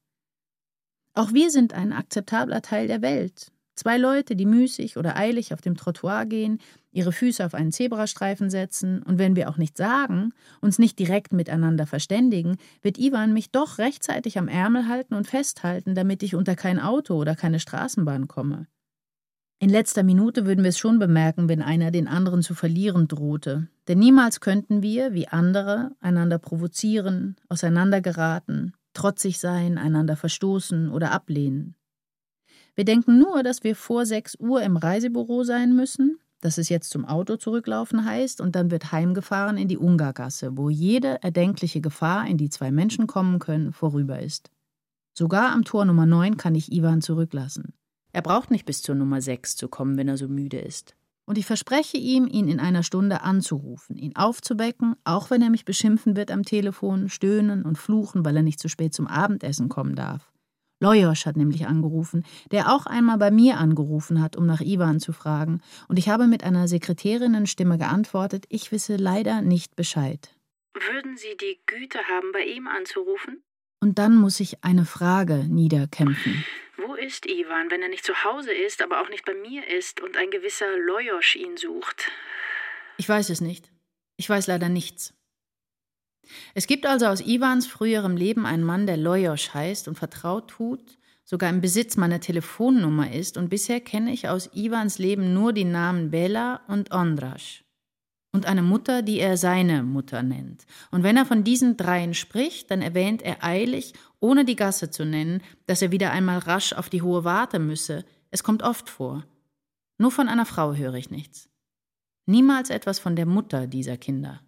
Auch wir sind ein akzeptabler Teil der Welt. Zwei Leute, die müßig oder eilig auf dem Trottoir gehen, ihre Füße auf einen Zebrastreifen setzen, und wenn wir auch nichts sagen, uns nicht direkt miteinander verständigen, wird Iwan mich doch rechtzeitig am Ärmel halten und festhalten, damit ich unter kein Auto oder keine Straßenbahn komme. In letzter Minute würden wir es schon bemerken, wenn einer den anderen zu verlieren drohte. Denn niemals könnten wir, wie andere, einander provozieren, auseinandergeraten, trotzig sein, einander verstoßen oder ablehnen. Wir denken nur, dass wir vor sechs Uhr im Reisebüro sein müssen, dass es jetzt zum Auto zurücklaufen heißt, und dann wird heimgefahren in die Ungargasse, wo jede erdenkliche Gefahr, in die zwei Menschen kommen können, vorüber ist. Sogar am Tor Nummer neun kann ich Iwan zurücklassen. Er braucht nicht bis zur Nummer sechs zu kommen, wenn er so müde ist. Und ich verspreche ihm, ihn in einer Stunde anzurufen, ihn aufzuwecken, auch wenn er mich beschimpfen wird am Telefon, stöhnen und fluchen, weil er nicht zu spät zum Abendessen kommen darf. Lajos hat nämlich angerufen, der auch einmal bei mir angerufen hat, um nach Iwan zu fragen, und ich habe mit einer Sekretärinnenstimme geantwortet, ich wisse leider nicht Bescheid. Würden Sie die Güte haben, bei ihm anzurufen? Und dann muss ich eine Frage niederkämpfen. Wo ist ist Iwan, wenn er nicht zu Hause ist, aber auch nicht bei mir ist und ein gewisser Lajos ihn sucht? Ich weiß es nicht. Ich weiß leider nichts. Es gibt also aus Iwans früherem Leben einen Mann, der Lajos heißt und vertraut tut, sogar im Besitz meiner Telefonnummer ist, und bisher kenne ich aus Iwans Leben nur die Namen Bela und Ondras. Und eine Mutter, die er seine Mutter nennt. Und wenn er von diesen dreien spricht, dann erwähnt er eilig, ohne die Gasse zu nennen, dass er wieder einmal rasch auf die Hohe Warte müsse. Es kommt oft vor. Nur von einer Frau höre ich nichts. Niemals etwas von der Mutter dieser Kinder.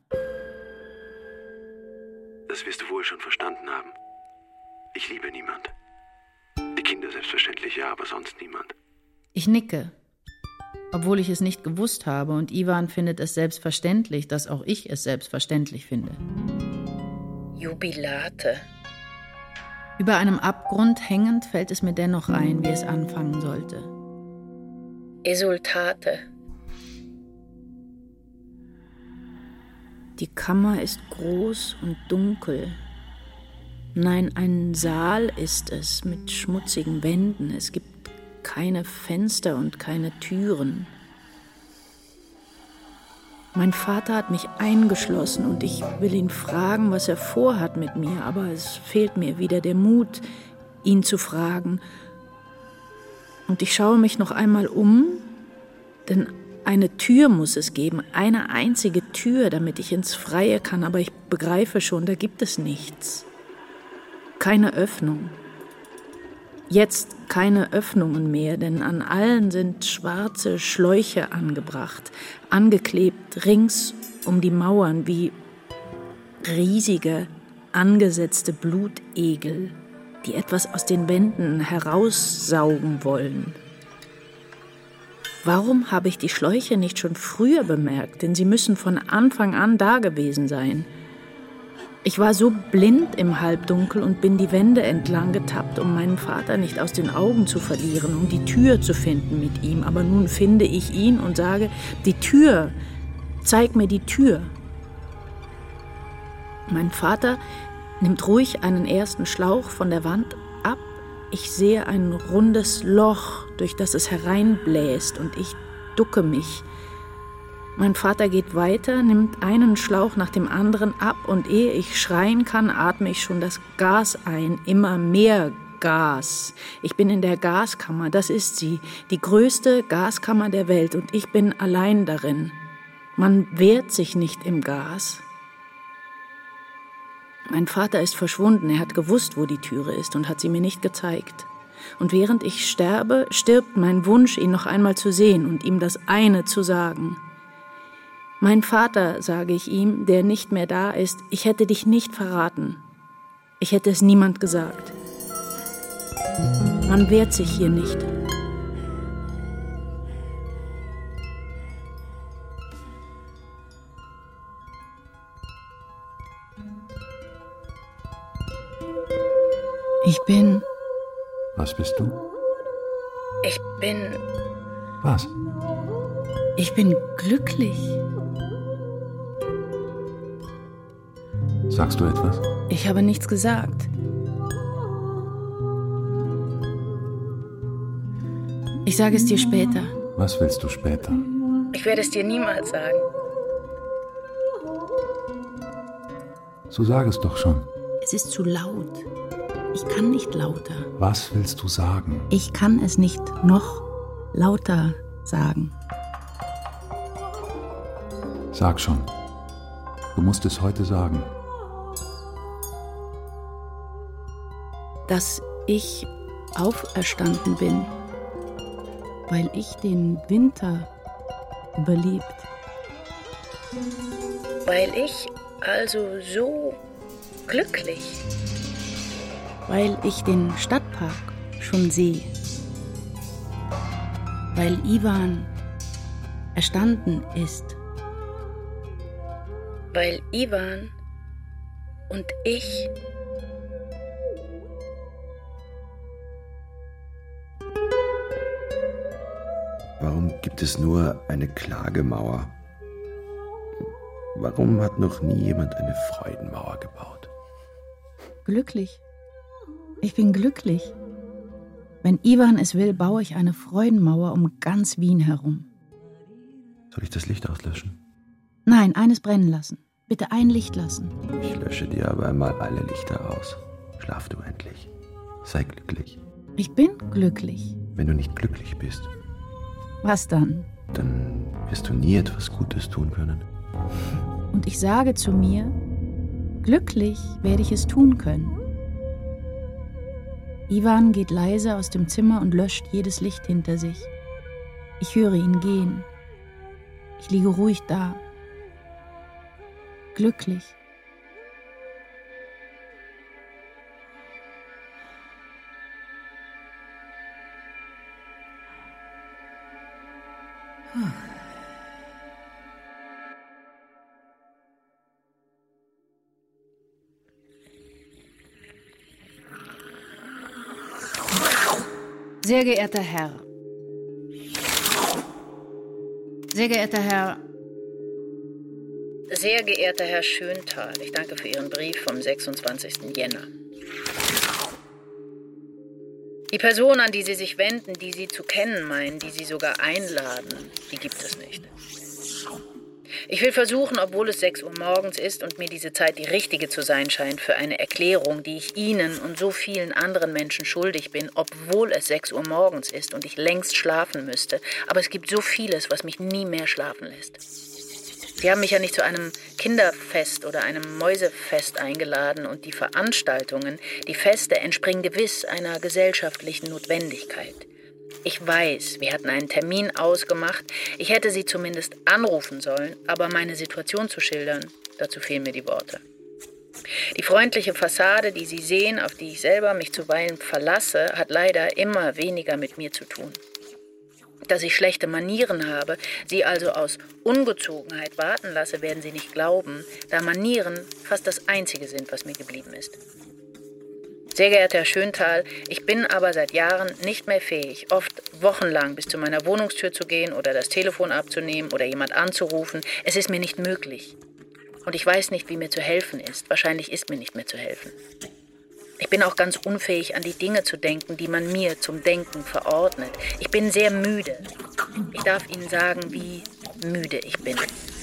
Das wirst du wohl schon verstanden haben. Ich liebe niemand. Die Kinder selbstverständlich ja, aber sonst niemand. Ich nicke, obwohl ich es nicht gewusst habe, und Iwan findet es selbstverständlich, dass auch ich es selbstverständlich finde. Jubilate. Über einem Abgrund hängend fällt es mir dennoch ein, wie es anfangen sollte. Resultate. Die Kammer ist groß und dunkel. Nein, ein Saal ist es mit schmutzigen Wänden. Es gibt keine Fenster und keine Türen. Mein Vater hat mich eingeschlossen und ich will ihn fragen, was er vorhat mit mir, aber es fehlt mir wieder der Mut, ihn zu fragen. Und ich schaue mich noch einmal um, denn eine Tür muss es geben, eine einzige Tür, damit ich ins Freie kann, aber ich begreife schon, da gibt es nichts. Keine Öffnung. Jetzt keine Öffnungen mehr, denn an allen sind schwarze Schläuche angebracht, angeklebt rings um die Mauern wie riesige, angesetzte Blutegel, die etwas aus den Wänden heraussaugen wollen. Warum habe ich die Schläuche nicht schon früher bemerkt? Denn sie müssen von Anfang an da gewesen sein. Ich war so blind im Halbdunkel und bin die Wände entlang getappt, um meinen Vater nicht aus den Augen zu verlieren, um die Tür zu finden mit ihm. Aber nun finde ich ihn und sage, die Tür, zeig mir die Tür. Mein Vater nimmt ruhig einen ersten Schlauch von der Wand ab. Ich sehe ein rundes Loch, durch das es hereinbläst, und ich ducke mich. Mein Vater geht weiter, nimmt einen Schlauch nach dem anderen ab, und ehe ich schreien kann, atme ich schon das Gas ein, immer mehr Gas. Ich bin in der Gaskammer, das ist sie, die größte Gaskammer der Welt, und ich bin allein darin. Man wehrt sich nicht im Gas. Mein Vater ist verschwunden, er hat gewusst, wo die Türe ist, und hat sie mir nicht gezeigt. Und während ich sterbe, stirbt mein Wunsch, ihn noch einmal zu sehen und ihm das eine zu sagen. Mein Vater, sage ich ihm, der nicht mehr da ist, ich hätte dich nicht verraten. Ich hätte es niemand gesagt. Man wehrt sich hier nicht. Ich bin... Was bist du? Ich bin... Was? Ich bin glücklich. Sagst du etwas? Ich habe nichts gesagt. Ich sage es dir später. Was willst du später? Ich werde es dir niemals sagen. So sag es doch schon. Es ist zu laut. Ich kann nicht lauter. Was willst du sagen? Ich kann es nicht noch lauter sagen. Sag schon. Du musst es heute sagen. Dass ich auferstanden bin, weil ich den Winter überlebt. Weil ich also so glücklich. Weil ich den Stadtpark schon sehe. Weil Iwan erstanden ist. Weil Iwan und ich... Warum gibt es nur eine Klagemauer? Warum hat noch nie jemand eine Freudenmauer gebaut? Glücklich. Ich bin glücklich. Wenn Iwan es will, baue ich eine Freudenmauer um ganz Wien herum. Soll ich das Licht auslöschen? Nein, eines brennen lassen. Bitte ein Licht lassen. Ich lösche dir aber einmal alle Lichter aus. Schlaf du endlich. Sei glücklich. Ich bin glücklich. Wenn du nicht glücklich bist, Was dann? dann wirst du nie etwas Gutes tun können. Und ich sage zu mir, glücklich werde ich es tun können. Iwan geht leise aus dem Zimmer und löscht jedes Licht hinter sich. Ich höre ihn gehen. Ich liege ruhig da. Glücklich. Sehr geehrter Herr, sehr geehrter Herr, Sehr geehrter Herr Schöntal, ich danke für Ihren Brief vom sechsundzwanzigsten Jänner. Die Person, an die Sie sich wenden, die Sie zu kennen meinen, die Sie sogar einladen, die gibt es nicht. Ich will versuchen, obwohl es sechs Uhr morgens ist und mir diese Zeit die richtige zu sein scheint, für eine Erklärung, die ich Ihnen und so vielen anderen Menschen schuldig bin, obwohl es sechs Uhr morgens ist und ich längst schlafen müsste. Aber es gibt so vieles, was mich nie mehr schlafen lässt. Sie haben mich ja nicht zu einem Kinderfest oder einem Mäusefest eingeladen und die Veranstaltungen, die Feste entspringen gewiss einer gesellschaftlichen Notwendigkeit. Ich weiß, wir hatten einen Termin ausgemacht. Ich hätte Sie zumindest anrufen sollen, aber meine Situation zu schildern, dazu fehlen mir die Worte. Die freundliche Fassade, die Sie sehen, auf die ich selber mich zuweilen verlasse, hat leider immer weniger mit mir zu tun. Dass ich schlechte Manieren habe, Sie also aus Ungezogenheit warten lasse, werden Sie nicht glauben, da Manieren fast das Einzige sind, was mir geblieben ist. Sehr geehrter Herr Schöntal, ich bin aber seit Jahren nicht mehr fähig, oft wochenlang bis zu meiner Wohnungstür zu gehen oder das Telefon abzunehmen oder jemand anzurufen. Es ist mir nicht möglich. Und ich weiß nicht, wie mir zu helfen ist. Wahrscheinlich ist mir nicht mehr zu helfen. Ich bin auch ganz unfähig, an die Dinge zu denken, die man mir zum Denken verordnet. Ich bin sehr müde. Ich darf Ihnen sagen, wie müde ich bin.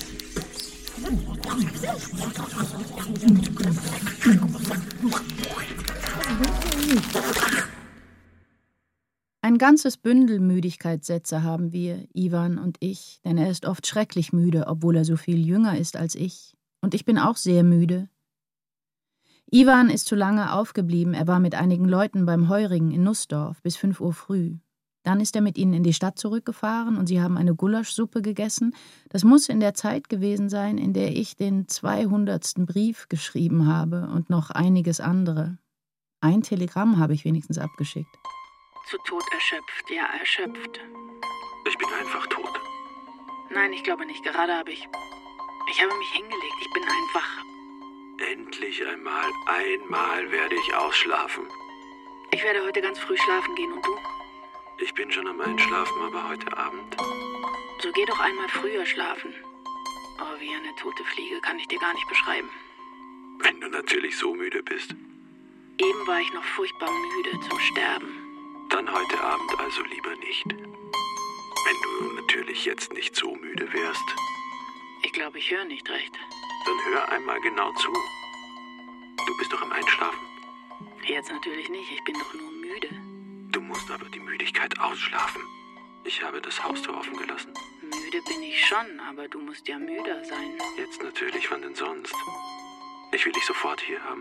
Ein ganzes Bündel Müdigkeitssätze haben wir, Iwan und ich, denn er ist oft schrecklich müde, obwohl er so viel jünger ist als ich. Und ich bin auch sehr müde. Iwan ist zu lange aufgeblieben, er war mit einigen Leuten beim Heurigen in Nussdorf bis fünf Uhr früh. Dann ist er mit ihnen in die Stadt zurückgefahren und sie haben eine Gulaschsuppe gegessen. Das muss in der Zeit gewesen sein, in der ich den zweihundertsten Brief geschrieben habe und noch einiges andere. Ein Telegramm habe ich wenigstens abgeschickt. Zu Tod erschöpft, ja, erschöpft. Ich bin einfach tot. Nein, ich glaube nicht. Gerade habe ich... Ich habe mich hingelegt. Ich bin einfach... Endlich einmal, einmal werde ich ausschlafen. Ich werde heute ganz früh schlafen gehen. Und du? Ich bin schon am Einschlafen, aber heute Abend. So geh doch einmal früher schlafen. Oh, wie eine tote Fliege, kann ich dir gar nicht beschreiben. Wenn du natürlich so müde bist. Eben war ich noch furchtbar müde zum Sterben. Dann heute Abend also lieber nicht. Wenn du natürlich jetzt nicht so müde wärst. Ich glaube, ich höre nicht recht. Dann hör einmal genau zu. Du bist doch am Einschlafen. Jetzt natürlich nicht, ich bin doch nur müde. Du musst aber die Müdigkeit ausschlafen. Ich habe das Haustor offen gelassen. Müde bin ich schon, aber du musst ja müder sein. Jetzt natürlich, wann denn sonst? Ich will dich sofort hier haben.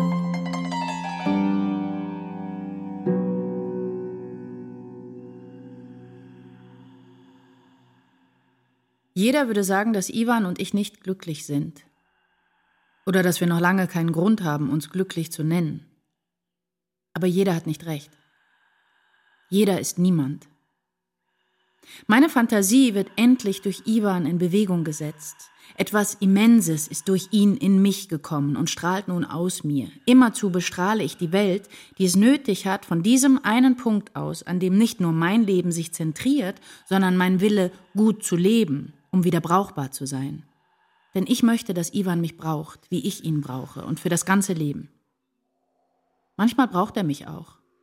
Jeder würde sagen, dass Iwan und ich nicht glücklich sind. Oder dass wir noch lange keinen Grund haben, uns glücklich zu nennen. Aber jeder hat nicht recht. Jeder ist niemand. Meine Fantasie wird endlich durch Iwan in Bewegung gesetzt. Etwas Immenses ist durch ihn in mich gekommen und strahlt nun aus mir. Immerzu bestrahle ich die Welt, die es nötig hat, von diesem einen Punkt aus, an dem nicht nur mein Leben sich zentriert, sondern mein Wille, gut zu leben, um wieder brauchbar zu sein. Denn ich möchte, dass Iwan mich braucht, wie ich ihn brauche und für das ganze Leben. Manchmal braucht er mich auch.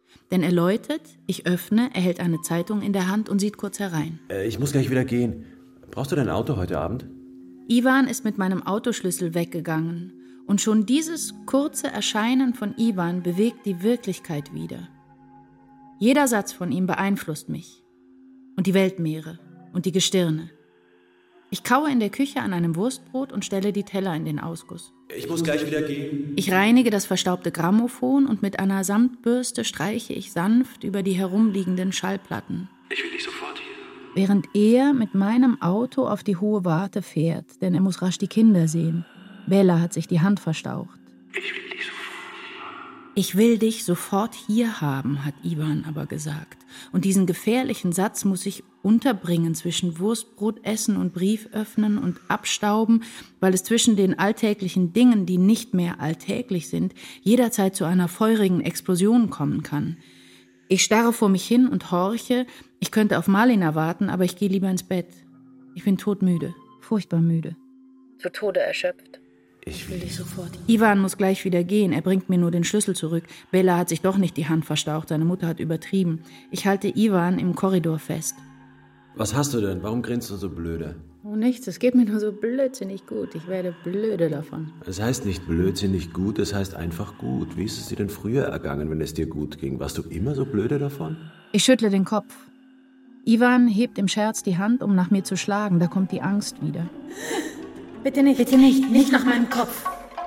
Denn er läutet, ich öffne, er hält eine Zeitung in der Hand und sieht kurz herein. Äh, ich muss gleich wieder gehen. Brauchst du dein Auto heute Abend? Iwan ist mit meinem Autoschlüssel weggegangen. Und schon dieses kurze Erscheinen von Iwan bewegt die Wirklichkeit wieder. Jeder Satz von ihm beeinflusst mich. Und die Weltmeere und die Gestirne. Ich kaue in der Küche an einem Wurstbrot und stelle die Teller in den Ausguss. Ich muss gleich wieder gehen. Ich reinige das verstaubte Grammophon und mit einer Samtbürste streiche ich sanft über die herumliegenden Schallplatten. Ich will dich sofort hier. Während er mit meinem Auto auf die hohe Warte fährt, denn er muss rasch die Kinder sehen. Bella hat sich die Hand verstaucht. Ich will dich sofort. Ich will dich sofort hier haben, hat Iwan aber gesagt. Und diesen gefährlichen Satz muss ich unterbringen zwischen Wurstbrot essen und Brief öffnen und abstauben, weil es zwischen den alltäglichen Dingen, die nicht mehr alltäglich sind, jederzeit zu einer feurigen Explosion kommen kann. Ich starre vor mich hin und horche. Ich könnte auf Malina warten, aber ich gehe lieber ins Bett. Ich bin todmüde, furchtbar müde. Zu Tode erschöpft. Ich will dich sofort. Iwan muss gleich wieder gehen, er bringt mir nur den Schlüssel zurück. Bella hat sich doch nicht die Hand verstaucht, seine Mutter hat übertrieben. Ich halte Iwan im Korridor fest. Was hast du denn? Warum grinst du so blöde? Oh, nichts, es geht mir nur so blödsinnig gut. Ich werde blöde davon. Es heißt nicht blödsinnig gut, es heißt einfach gut. Wie ist es dir denn früher ergangen, wenn es dir gut ging? Warst du immer so blöde davon? Ich schüttle den Kopf. Iwan hebt im Scherz die Hand, um nach mir zu schlagen. Da kommt die Angst wieder. Bitte nicht, bitte nicht, nicht nach meinem Kopf.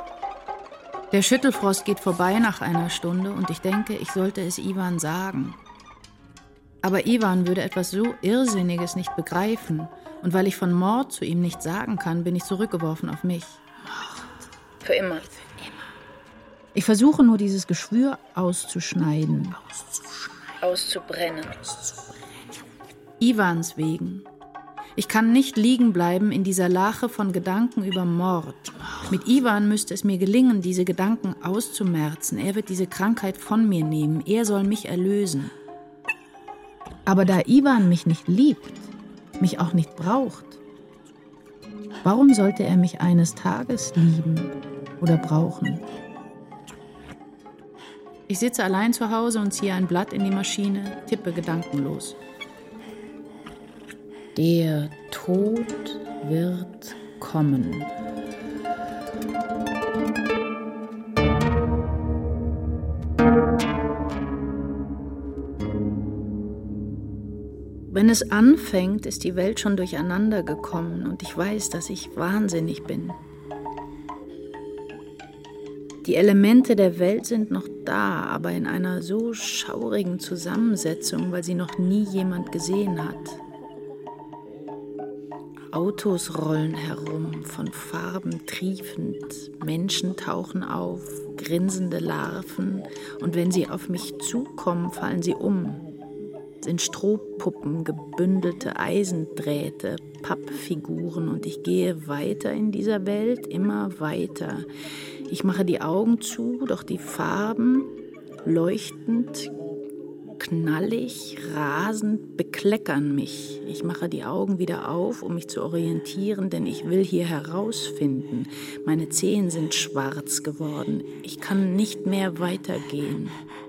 Der Schüttelfrost geht vorbei nach einer Stunde und ich denke, ich sollte es Iwan sagen. Aber Iwan würde etwas so Irrsinniges nicht begreifen. Und weil ich von Mord zu ihm nichts sagen kann, bin ich zurückgeworfen auf mich. Mord. Für immer. Ich versuche nur, dieses Geschwür auszuschneiden. Auszubrennen. Iwans wegen. Ich kann nicht liegen bleiben in dieser Lache von Gedanken über Mord. Mit Iwan müsste es mir gelingen, diese Gedanken auszumerzen. Er wird diese Krankheit von mir nehmen. Er soll mich erlösen. Aber da Iwan mich nicht liebt, mich auch nicht braucht, warum sollte er mich eines Tages lieben oder brauchen? Ich sitze allein zu Hause und ziehe ein Blatt in die Maschine, tippe gedankenlos. Der Tod wird kommen. Wenn es anfängt, ist die Welt schon durcheinander gekommen und ich weiß, dass ich wahnsinnig bin. Die Elemente der Welt sind noch da, aber in einer so schaurigen Zusammensetzung, weil sie noch nie jemand gesehen hat. Autos rollen herum, von Farben triefend, Menschen tauchen auf, grinsende Larven, und wenn sie auf mich zukommen, fallen sie um. Sind Strohpuppen, gebündelte Eisendrähte, Pappfiguren und ich gehe weiter in dieser Welt, immer weiter. Ich mache die Augen zu, doch die Farben, leuchtend, knallig, rasend, bekleckern mich. Ich mache die Augen wieder auf, um mich zu orientieren, denn ich will hier herausfinden. Meine Zehen sind schwarz geworden. Ich kann nicht mehr weitergehen.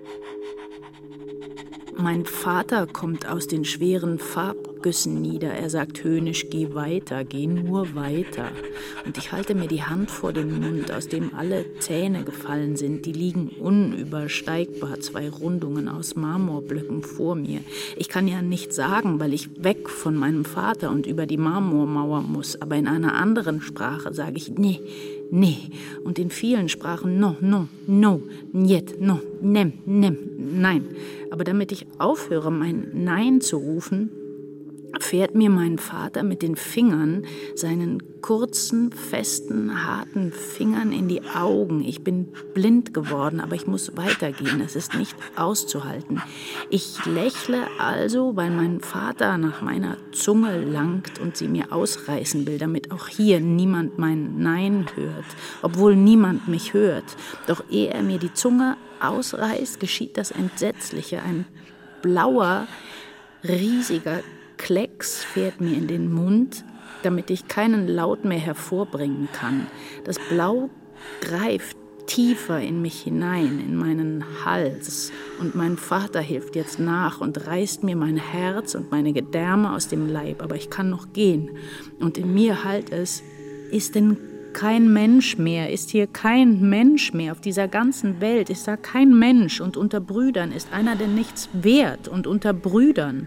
Mein Vater kommt aus den schweren Farbgüssen nieder. Er sagt höhnisch, geh weiter, geh nur weiter. Und ich halte mir die Hand vor den Mund, aus dem alle Zähne gefallen sind. Die liegen unübersteigbar, zwei Rundungen aus Marmorblöcken vor mir. Ich kann ja nichts sagen, weil ich weg von meinem Vater und über die Marmormauer muss. Aber in einer anderen Sprache sage ich, nee, nee. Und in vielen Sprachen, no, no, no, niet, no, nem, nem, nein. Aber damit ich aufhöre, mein Nein zu rufen, fährt mir mein Vater mit den Fingern, seinen kurzen, festen, harten Fingern in die Augen. Ich bin blind geworden, aber ich muss weitergehen. Es ist nicht auszuhalten. Ich lächle also, weil mein Vater nach meiner Zunge langt und sie mir ausreißen will, damit auch hier niemand mein Nein hört, obwohl niemand mich hört. Doch ehe er mir die Zunge ausreißt, geschieht das Entsetzliche. Ein blauer, riesiger Klecks fährt mir in den Mund, damit ich keinen Laut mehr hervorbringen kann. Das Blau greift tiefer in mich hinein, in meinen Hals. Und mein Vater hilft jetzt nach und reißt mir mein Herz und meine Gedärme aus dem Leib. Aber ich kann noch gehen. Und in mir halt es, ist denn kein Mensch mehr, ist hier kein Mensch mehr auf dieser ganzen Welt, ist da kein Mensch. Und unter Brüdern ist einer denn nichts wert und unter Brüdern.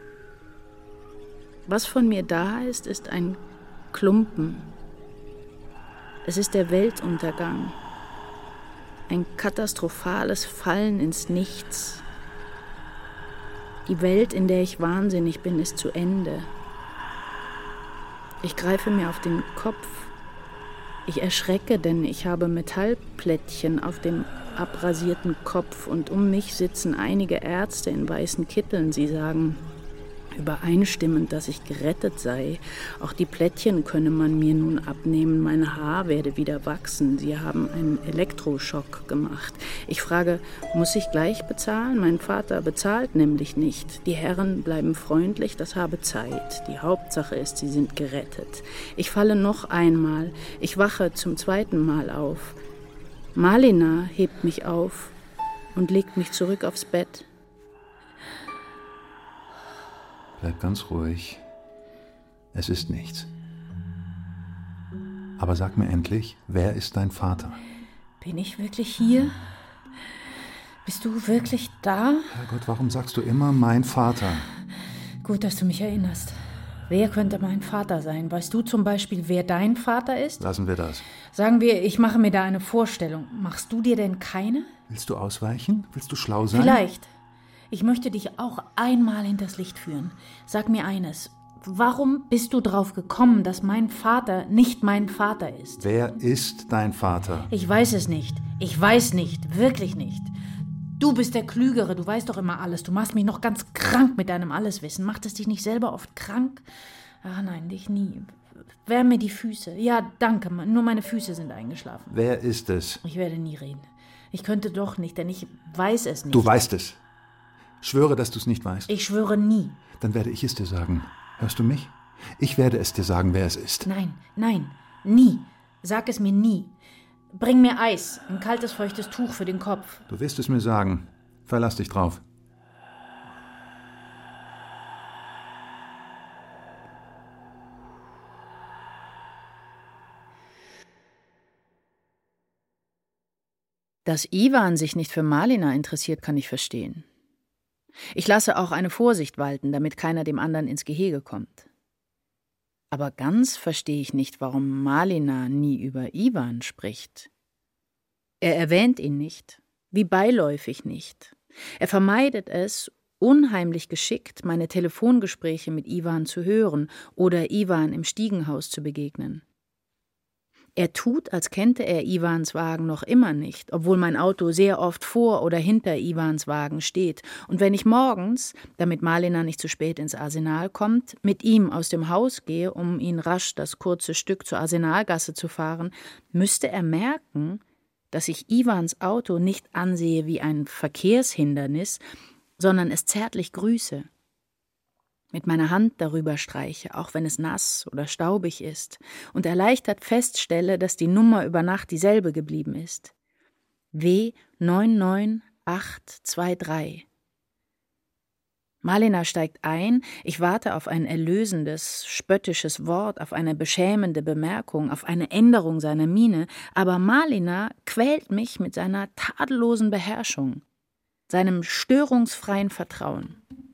Was von mir da ist, ist ein Klumpen. Es ist der Weltuntergang. Ein katastrophales Fallen ins Nichts. Die Welt, in der ich wahnsinnig bin, ist zu Ende. Ich greife mir auf den Kopf. Ich erschrecke, denn ich habe Metallplättchen auf dem abrasierten Kopf und um mich sitzen einige Ärzte in weißen Kitteln. Sie sagen übereinstimmend, dass ich gerettet sei. Auch die Plättchen könne man mir nun abnehmen. Mein Haar werde wieder wachsen. Sie haben einen Elektroschock gemacht. Ich frage, muss ich gleich bezahlen? Mein Vater bezahlt nämlich nicht. Die Herren bleiben freundlich, das habe Zeit. Die Hauptsache ist, sie sind gerettet. Ich falle noch einmal. Ich wache zum zweiten Mal auf. Malina hebt mich auf und legt mich zurück aufs Bett. Bleib ganz ruhig. Es ist nichts. Aber sag mir endlich, wer ist dein Vater? Bin ich wirklich hier? Bist du wirklich da? Herrgott, warum sagst du immer mein Vater? Gut, dass du mich erinnerst. Wer könnte mein Vater sein? Weißt du zum Beispiel, wer dein Vater ist? Lassen wir das. Sagen wir, ich mache mir da eine Vorstellung. Machst du dir denn keine? Willst du ausweichen? Willst du schlau sein? Vielleicht. Ich möchte dich auch einmal hinters Licht führen. Sag mir eines. Warum bist du drauf gekommen, dass mein Vater nicht mein Vater ist? Wer ist dein Vater? Ich weiß es nicht. Ich weiß nicht. Wirklich nicht. Du bist der Klügere. Du weißt doch immer alles. Du machst mich noch ganz krank mit deinem Alleswissen. Macht es dich nicht selber oft krank? Ach nein, dich nie. Wärme mir die Füße. Ja, danke. Nur meine Füße sind eingeschlafen. Wer ist es? Ich werde nie reden. Ich könnte doch nicht, denn ich weiß es nicht. Du weißt es. Schwöre, dass du es nicht weißt. Ich schwöre nie. Dann werde ich es dir sagen. Hörst du mich? Ich werde es dir sagen, wer es ist. Nein, nein, nie. Sag es mir nie. Bring mir Eis, ein kaltes, feuchtes Tuch für den Kopf. Du wirst es mir sagen. Verlass dich drauf. Dass Iwan sich nicht für Malina interessiert, kann ich verstehen. Ich lasse auch eine Vorsicht walten, damit keiner dem anderen ins Gehege kommt. Aber ganz verstehe ich nicht, warum Malina nie über Iwan spricht. Er erwähnt ihn nicht, wie beiläufig nicht. Er vermeidet es, unheimlich geschickt meine Telefongespräche mit Iwan zu hören oder Iwan im Stiegenhaus zu begegnen. Er tut, als kennte er Iwans Wagen noch immer nicht, obwohl mein Auto sehr oft vor oder hinter Iwans Wagen steht. Und wenn ich morgens, damit Malina nicht zu spät ins Arsenal kommt, mit ihm aus dem Haus gehe, um ihn rasch das kurze Stück zur Arsenalgasse zu fahren, müsste er merken, dass ich Iwans Auto nicht ansehe wie ein Verkehrshindernis, sondern es zärtlich grüße. Mit meiner Hand darüber streiche, auch wenn es nass oder staubig ist, und erleichtert feststelle, dass die Nummer über Nacht dieselbe geblieben ist. W neun neun acht zwei drei. Malina steigt ein, ich warte auf ein erlösendes, spöttisches Wort, auf eine beschämende Bemerkung, auf eine Änderung seiner Miene, aber Malina quält mich mit seiner tadellosen Beherrschung, seinem störungsfreien Vertrauen.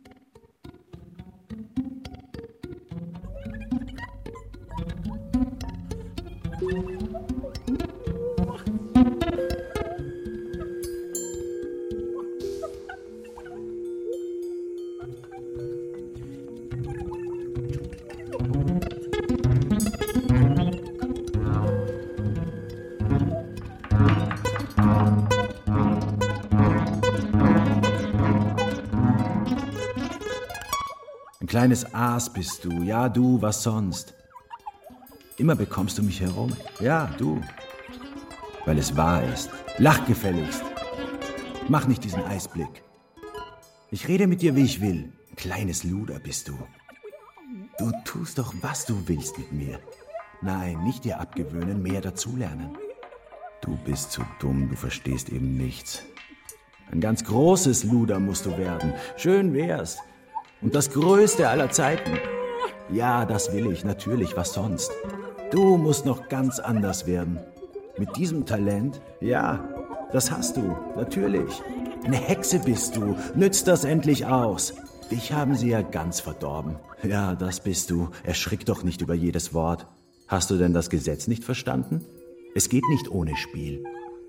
Ein kleines Aas bist du, ja du, was sonst? Immer bekommst du mich herum, ja du, weil es wahr ist. Lach gefälligst. Mach nicht diesen Eisblick. Ich rede mit dir, wie ich will. Ein kleines Luder bist du. Du tust doch, was du willst mit mir. Nein, nicht dir abgewöhnen, mehr dazulernen. Du bist zu dumm, du verstehst eben nichts. Ein ganz großes Luder musst du werden. Schön wär's. Und das Größte aller Zeiten. Ja, das will ich, natürlich, was sonst. Du musst noch ganz anders werden. Mit diesem Talent? Ja, das hast du, natürlich. Eine Hexe bist du, nützt das endlich aus. Dich haben sie ja ganz verdorben. Ja, das bist du. Erschrick doch nicht über jedes Wort. Hast du denn das Gesetz nicht verstanden? Es geht nicht ohne Spiel.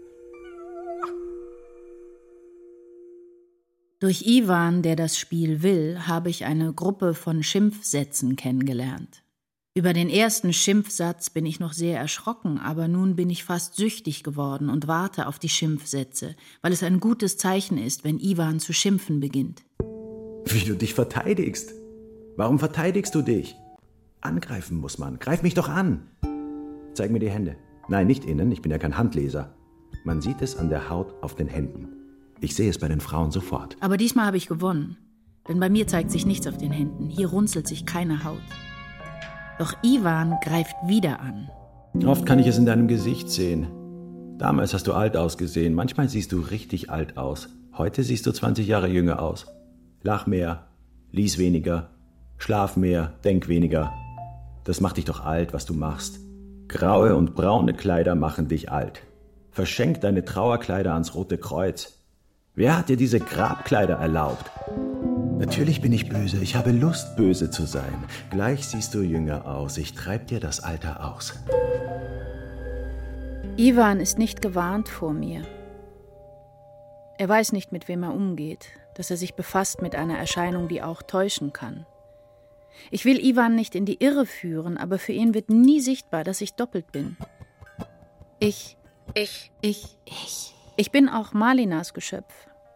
Durch Iwan, der das Spiel will, habe ich eine Gruppe von Schimpfsätzen kennengelernt. Über den ersten Schimpfsatz bin ich noch sehr erschrocken, aber nun bin ich fast süchtig geworden und warte auf die Schimpfsätze, weil es ein gutes Zeichen ist, wenn Iwan zu schimpfen beginnt. Wie du dich verteidigst. Warum verteidigst du dich? Angreifen muss man. Greif mich doch an. Zeig mir die Hände. Nein, nicht innen, ich bin ja kein Handleser. Man sieht es an der Haut auf den Händen. Ich sehe es bei den Frauen sofort. Aber diesmal habe ich gewonnen. Denn bei mir zeigt sich nichts auf den Händen. Hier runzelt sich keine Haut. Doch Iwan greift wieder an. Oft kann ich es in deinem Gesicht sehen. Damals hast du alt ausgesehen. Manchmal siehst du richtig alt aus. Heute siehst du zwanzig Jahre jünger aus. Lach mehr, lies weniger, schlaf mehr, denk weniger. Das macht dich doch alt, was du machst. Graue und braune Kleider machen dich alt. Verschenk deine Trauerkleider ans Rote Kreuz. Wer hat dir diese Grabkleider erlaubt? Natürlich bin ich böse, ich habe Lust, böse zu sein. Gleich siehst du jünger aus, ich treib dir das Alter aus. Iwan ist nicht gewarnt vor mir. Er weiß nicht, mit wem er umgeht, dass er sich befasst mit einer Erscheinung, die auch täuschen kann. Ich will Iwan nicht in die Irre führen, aber für ihn wird nie sichtbar, dass ich doppelt bin. Ich, ich, ich, ich. Ich bin auch Malinas Geschöpf.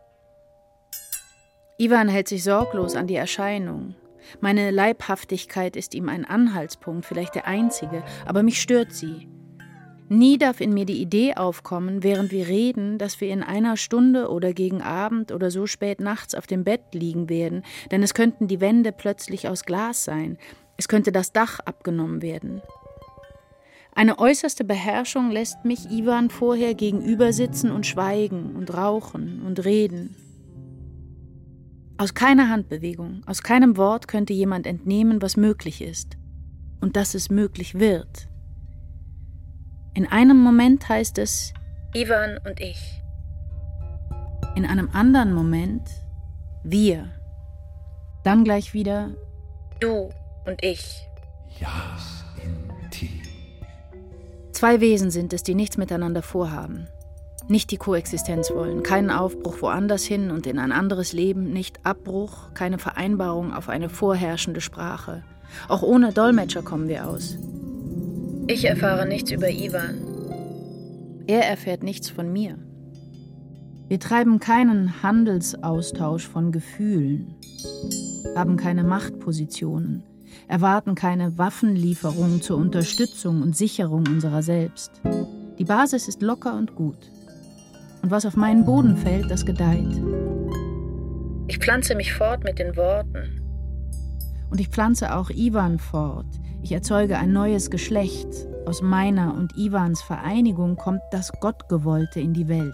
Iwan hält sich sorglos an die Erscheinung. Meine Leibhaftigkeit ist ihm ein Anhaltspunkt, vielleicht der einzige, aber mich stört sie. Nie darf in mir die Idee aufkommen, während wir reden, dass wir in einer Stunde oder gegen Abend oder so spät nachts auf dem Bett liegen werden, denn es könnten die Wände plötzlich aus Glas sein, es könnte das Dach abgenommen werden. Eine äußerste Beherrschung lässt mich Iwan vorher gegenüber sitzen und schweigen und rauchen und reden. Aus keiner Handbewegung, aus keinem Wort könnte jemand entnehmen, was möglich ist und dass es möglich wird. In einem Moment heißt es Iwan und ich. In einem anderen Moment wir. Dann gleich wieder Du und ich. Ja, in die. Zwei Wesen sind es, die nichts miteinander vorhaben. Nicht die Koexistenz wollen, keinen Aufbruch woanders hin und in ein anderes Leben, nicht Abbruch, keine Vereinbarung auf eine vorherrschende Sprache. Auch ohne Dolmetscher kommen wir aus. Ich erfahre nichts über Iwan. Er erfährt nichts von mir. Wir treiben keinen Handelsaustausch von Gefühlen, haben keine Machtpositionen, erwarten keine Waffenlieferungen zur Unterstützung und Sicherung unserer selbst. Die Basis ist locker und gut. Und was auf meinen Boden fällt, das gedeiht. Ich pflanze mich fort mit den Worten. Und ich pflanze auch Iwan fort. Ich erzeuge ein neues Geschlecht. Aus meiner und Iwans Vereinigung kommt das Gottgewollte in die Welt.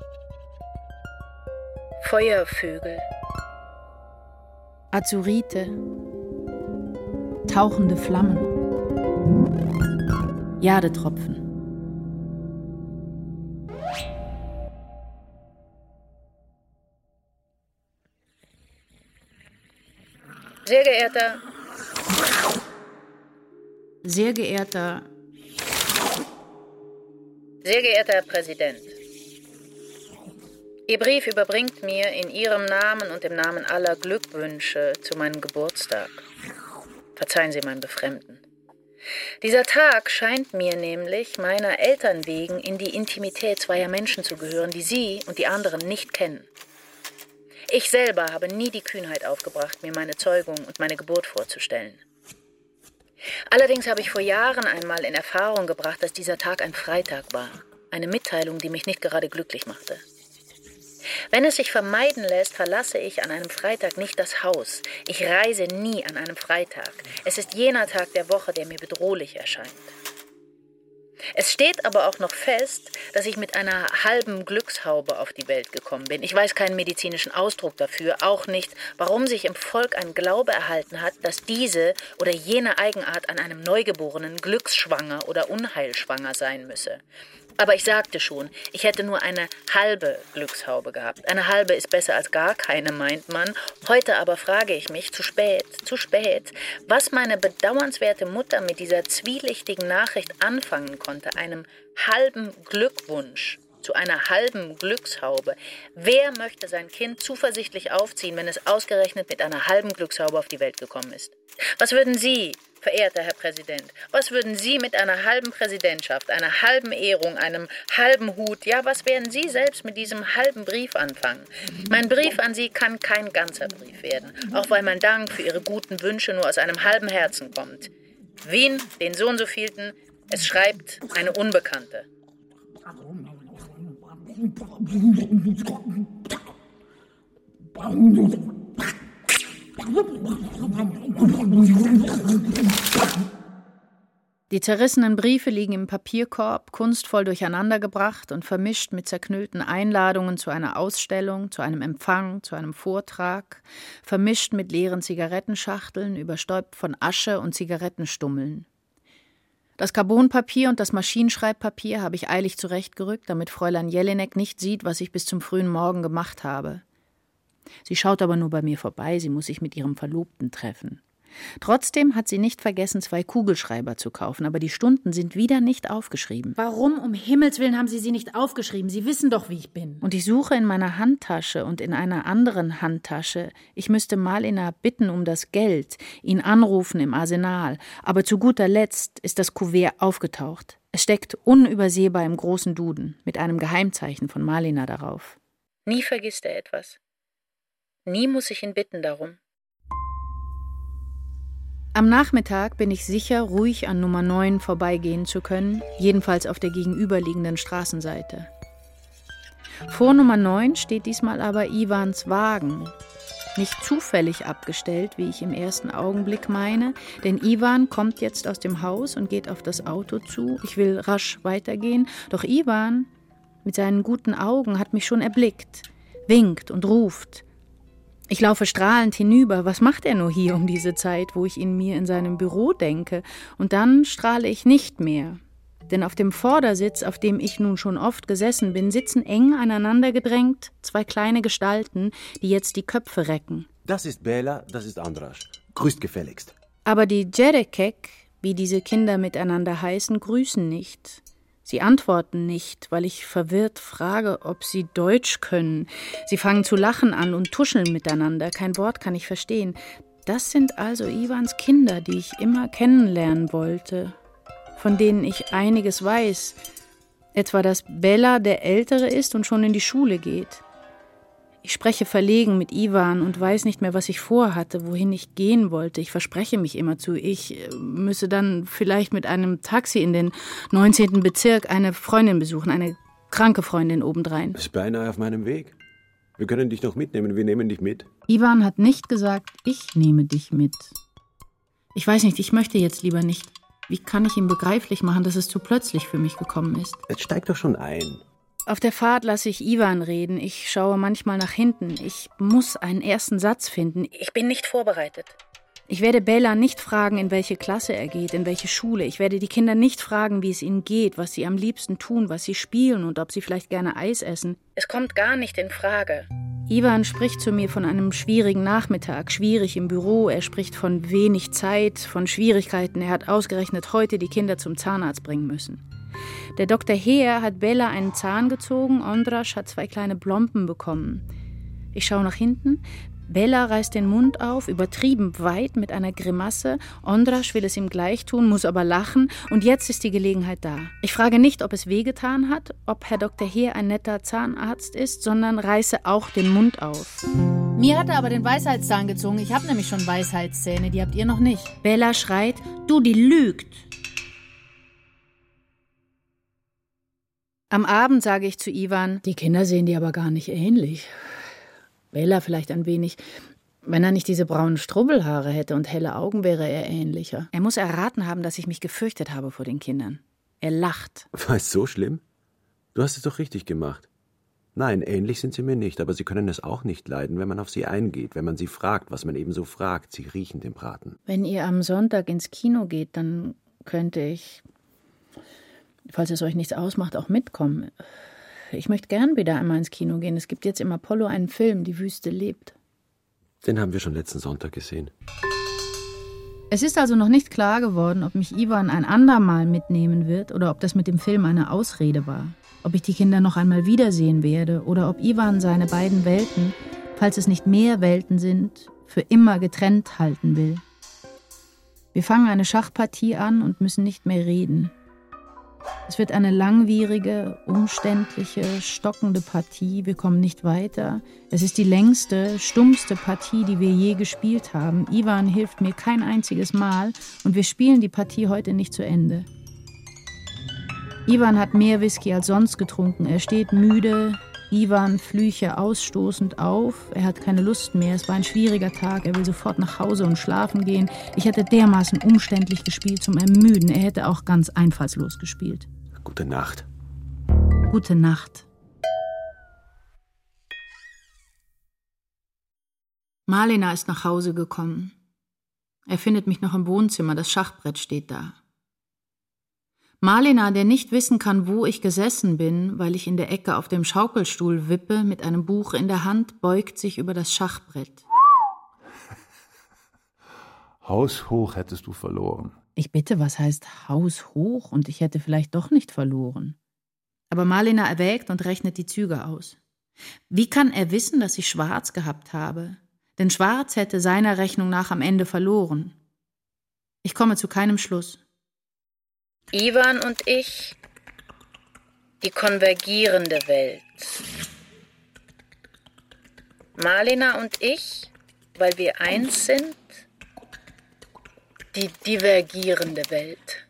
Feuervögel. Azurite. Tauchende Flammen. Jadetropfen. Sehr geehrter... Sehr geehrter... Sehr geehrter Herr Präsident. Ihr Brief überbringt mir in Ihrem Namen und im Namen aller Glückwünsche zu meinem Geburtstag. Verzeihen Sie mein Befremden. Dieser Tag scheint mir nämlich meiner Eltern wegen in die Intimität zweier Menschen zu gehören, die Sie und die anderen nicht kennen. Ich selber habe nie die Kühnheit aufgebracht, mir meine Zeugung und meine Geburt vorzustellen. Allerdings habe ich vor Jahren einmal in Erfahrung gebracht, dass dieser Tag ein Freitag war. Eine Mitteilung, die mich nicht gerade glücklich machte. Wenn es sich vermeiden lässt, verlasse ich an einem Freitag nicht das Haus. Ich reise nie an einem Freitag. Es ist jener Tag der Woche, der mir bedrohlich erscheint. Es steht aber auch noch fest, dass ich mit einer halben Glückshaube auf die Welt gekommen bin. Ich weiß keinen medizinischen Ausdruck dafür, auch nicht, warum sich im Volk ein Glaube erhalten hat, dass diese oder jene Eigenart an einem Neugeborenen glücksschwanger oder unheilschwanger sein müsse. Aber ich sagte schon, ich hätte nur eine halbe Glückshaube gehabt. Eine halbe ist besser als gar keine, meint man. Heute aber frage ich mich, zu spät, zu spät, was meine bedauernswerte Mutter mit dieser zwielichtigen Nachricht anfangen konnte, einem halben Glückwunsch zu einer halben Glückshaube. Wer möchte sein Kind zuversichtlich aufziehen, wenn es ausgerechnet mit einer halben Glückshaube auf die Welt gekommen ist? Was würden Sie, verehrter Herr Präsident, was würden Sie mit einer halben Präsidentschaft, einer halben Ehrung, einem halben Hut, ja, was werden Sie selbst mit diesem halben Brief anfangen? Mein Brief an Sie kann kein ganzer Brief werden, auch weil mein Dank für Ihre guten Wünsche nur aus einem halben Herzen kommt. Wien, den so und so vielten, es schreibt eine Unbekannte. Die zerrissenen Briefe liegen im Papierkorb, kunstvoll durcheinandergebracht und vermischt mit zerknüllten Einladungen zu einer Ausstellung, zu einem Empfang, zu einem Vortrag, vermischt mit leeren Zigarettenschachteln, überstäubt von Asche und Zigarettenstummeln. Das Carbonpapier und das Maschinenschreibpapier habe ich eilig zurechtgerückt, damit Fräulein Jelinek nicht sieht, was ich bis zum frühen Morgen gemacht habe. Sie schaut aber nur bei mir vorbei, sie muss sich mit ihrem Verlobten treffen. Trotzdem hat sie nicht vergessen, zwei Kugelschreiber zu kaufen, aber die Stunden sind wieder nicht aufgeschrieben. Warum um Himmels Willen haben Sie sie nicht aufgeschrieben? Sie wissen doch, wie ich bin. Und ich suche in meiner Handtasche und in einer anderen Handtasche. Ich müsste Malina bitten um das Geld, ihn anrufen im Arsenal. Aber zu guter Letzt ist das Kuvert aufgetaucht. Es steckt unübersehbar im großen Duden, mit einem Geheimzeichen von Malina darauf. Nie vergisst er etwas. Nie muss ich ihn bitten darum. Am Nachmittag bin ich sicher, ruhig an Nummer neun vorbeigehen zu können, jedenfalls auf der gegenüberliegenden Straßenseite. Vor Nummer neun steht diesmal aber Iwans Wagen. Nicht zufällig abgestellt, wie ich im ersten Augenblick meine, denn Iwan kommt jetzt aus dem Haus und geht auf das Auto zu. Ich will rasch weitergehen, doch Iwan mit seinen guten Augen hat mich schon erblickt, winkt und ruft. Ich laufe strahlend hinüber. Was macht er nur hier um diese Zeit, wo ich ihn mir in seinem Büro denke? Und dann strahle ich nicht mehr. Denn auf dem Vordersitz, auf dem ich nun schon oft gesessen bin, sitzen eng aneinander gedrängt zwei kleine Gestalten, die jetzt die Köpfe recken. Das ist Bela, das ist Andras. Grüßt gefälligst. Aber die Djerekek, wie diese Kinder miteinander heißen, grüßen nicht. Sie antworten nicht, weil ich verwirrt frage, ob sie Deutsch können. Sie fangen zu lachen an und tuscheln miteinander. Kein Wort kann ich verstehen. Das sind also Iwans Kinder, die ich immer kennenlernen wollte, von denen ich einiges weiß. Etwa, dass Bela der Ältere ist und schon in die Schule geht. Ich spreche verlegen mit Iwan und weiß nicht mehr, was ich vorhatte, wohin ich gehen wollte. Ich verspreche mich immerzu. Ich müsse dann vielleicht mit einem Taxi in den neunzehnten Bezirk eine Freundin besuchen, eine kranke Freundin obendrein. Das ist beinahe auf meinem Weg. Wir können dich noch mitnehmen, wir nehmen dich mit. Iwan hat nicht gesagt, ich nehme dich mit. Ich weiß nicht, ich möchte jetzt lieber nicht. Wie kann ich ihm begreiflich machen, dass es zu plötzlich für mich gekommen ist? Jetzt steig doch schon ein. Auf der Fahrt lasse ich Iwan reden. Ich schaue manchmal nach hinten. Ich muss einen ersten Satz finden. Ich bin nicht vorbereitet. Ich werde Bela nicht fragen, in welche Klasse er geht, in welche Schule. Ich werde die Kinder nicht fragen, wie es ihnen geht, was sie am liebsten tun, was sie spielen und ob sie vielleicht gerne Eis essen. Es kommt gar nicht in Frage. Iwan spricht zu mir von einem schwierigen Nachmittag, schwierig im Büro. Er spricht von wenig Zeit, von Schwierigkeiten. Er hat ausgerechnet heute die Kinder zum Zahnarzt bringen müssen. Der Doktor Heer hat Bela einen Zahn gezogen, Andras hat zwei kleine Plomben bekommen. Ich schaue nach hinten. Bela reißt den Mund auf, übertrieben weit mit einer Grimasse. Andras will es ihm gleich tun, muss aber lachen. Und jetzt ist die Gelegenheit da. Ich frage nicht, ob es wehgetan hat, ob Herr Doktor Heer ein netter Zahnarzt ist, sondern reiße auch den Mund auf. Mir hat er aber den Weisheitszahn gezogen. Ich habe nämlich schon Weisheitszähne, die habt ihr noch nicht. Bela schreit, du, die lügt. Am Abend sage ich zu Iwan, die Kinder sehen dir aber gar nicht ähnlich. Bela vielleicht ein wenig. Wenn er nicht diese braunen Strubbelhaare hätte und helle Augen, wäre er ähnlicher. Er muss erraten haben, dass ich mich gefürchtet habe vor den Kindern. Er lacht. War es so schlimm? Du hast es doch richtig gemacht. Nein, ähnlich sind sie mir nicht, aber sie können es auch nicht leiden, wenn man auf sie eingeht, wenn man sie fragt, was man ebenso fragt. Sie riechen den Braten. Wenn ihr am Sonntag ins Kino geht, dann könnte ich, falls es euch nichts ausmacht, auch mitkommen. Ich möchte gern wieder einmal ins Kino gehen. Es gibt jetzt im Apollo einen Film, Die Wüste lebt. Den haben wir schon letzten Sonntag gesehen. Es ist also noch nicht klar geworden, ob mich Iwan ein andermal mitnehmen wird oder ob das mit dem Film eine Ausrede war. Ob ich die Kinder noch einmal wiedersehen werde oder ob Iwan seine beiden Welten, falls es nicht mehr Welten sind, für immer getrennt halten will. Wir fangen eine Schachpartie an und müssen nicht mehr reden. Es wird eine langwierige, umständliche, stockende Partie. Wir kommen nicht weiter. Es ist die längste, stumpfste Partie, die wir je gespielt haben. Iwan hilft mir kein einziges Mal und wir spielen die Partie heute nicht zu Ende. Iwan hat mehr Whisky als sonst getrunken. Er steht müde, Iwan Flüche ausstoßend auf. Er hat keine Lust mehr. Es war ein schwieriger Tag. Er will sofort nach Hause und schlafen gehen. Ich hätte dermaßen umständlich gespielt zum Ermüden. Er hätte auch ganz einfallslos gespielt. Gute Nacht. Gute Nacht. Marlena ist nach Hause gekommen. Er findet mich noch im Wohnzimmer. Das Schachbrett steht da. Marlena, der nicht wissen kann, wo ich gesessen bin, weil ich in der Ecke auf dem Schaukelstuhl wippe, mit einem Buch in der Hand, beugt sich über das Schachbrett. Haushoch hättest du verloren. Ich bitte, was heißt haushoch? Und ich hätte vielleicht doch nicht verloren. Aber Marlena erwägt und rechnet die Züge aus. Wie kann er wissen, dass ich Schwarz gehabt habe? Denn Schwarz hätte seiner Rechnung nach am Ende verloren. Ich komme zu keinem Schluss. Iwan und ich, die konvergierende Welt. Marlena und ich, weil wir eins sind, die divergierende Welt.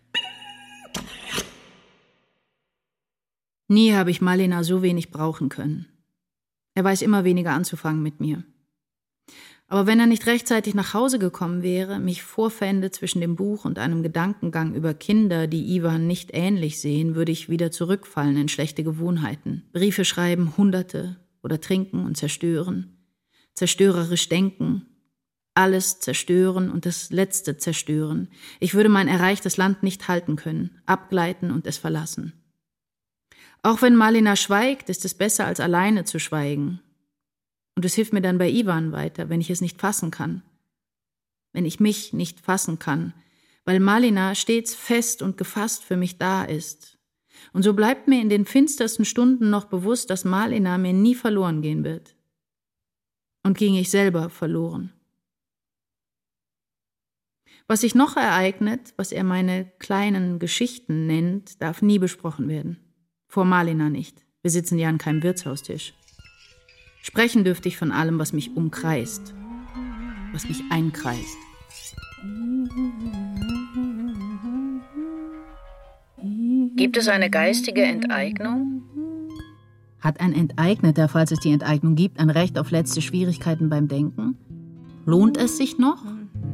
Nie habe ich Marlena so wenig brauchen können. Er weiß immer weniger anzufangen mit mir. Aber wenn er nicht rechtzeitig nach Hause gekommen wäre, mich vorfände zwischen dem Buch und einem Gedankengang über Kinder, die Iwan nicht ähnlich sehen, würde ich wieder zurückfallen in schlechte Gewohnheiten. Briefe schreiben, Hunderte, oder trinken und zerstören. Zerstörerisch denken, alles zerstören und das Letzte zerstören. Ich würde mein erreichtes Land nicht halten können, abgleiten und es verlassen. Auch wenn Marlena schweigt, ist es besser, als alleine zu schweigen. Und es hilft mir dann bei Iwan weiter, wenn ich es nicht fassen kann. Wenn ich mich nicht fassen kann, weil Marlena stets fest und gefasst für mich da ist. Und so bleibt mir in den finstersten Stunden noch bewusst, dass Marlena mir nie verloren gehen wird. Und ging ich selber verloren. Was sich noch ereignet, was er meine kleinen Geschichten nennt, darf nie besprochen werden. Vor Marlena nicht. Wir sitzen ja an keinem Wirtshaustisch. Sprechen dürfte ich von allem, was mich umkreist, was mich einkreist. Gibt es eine geistige Enteignung? Hat ein Enteigneter, falls es die Enteignung gibt, ein Recht auf letzte Schwierigkeiten beim Denken? Lohnt es sich noch?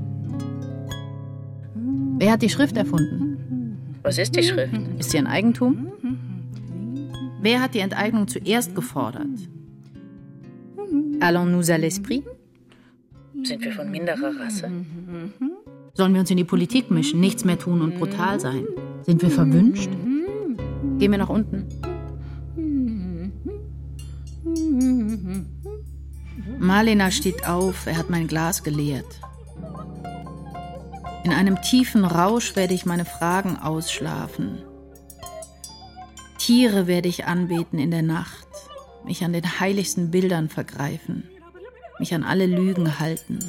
Wer hat die Schrift erfunden? Was ist die Schrift? Ist sie ein Eigentum? Wer hat die Enteignung zuerst gefordert? Allons-nous à l'esprit? Sind wir von minderer Rasse? Sollen wir uns in die Politik mischen, nichts mehr tun und brutal sein? Sind wir verwünscht? Gehen wir nach unten. Marlena steht auf, er hat mein Glas geleert. In einem tiefen Rausch werde ich meine Fragen ausschlafen. Tiere werde ich anbeten in der Nacht, mich an den heiligsten Bildern vergreifen, mich an alle Lügen halten.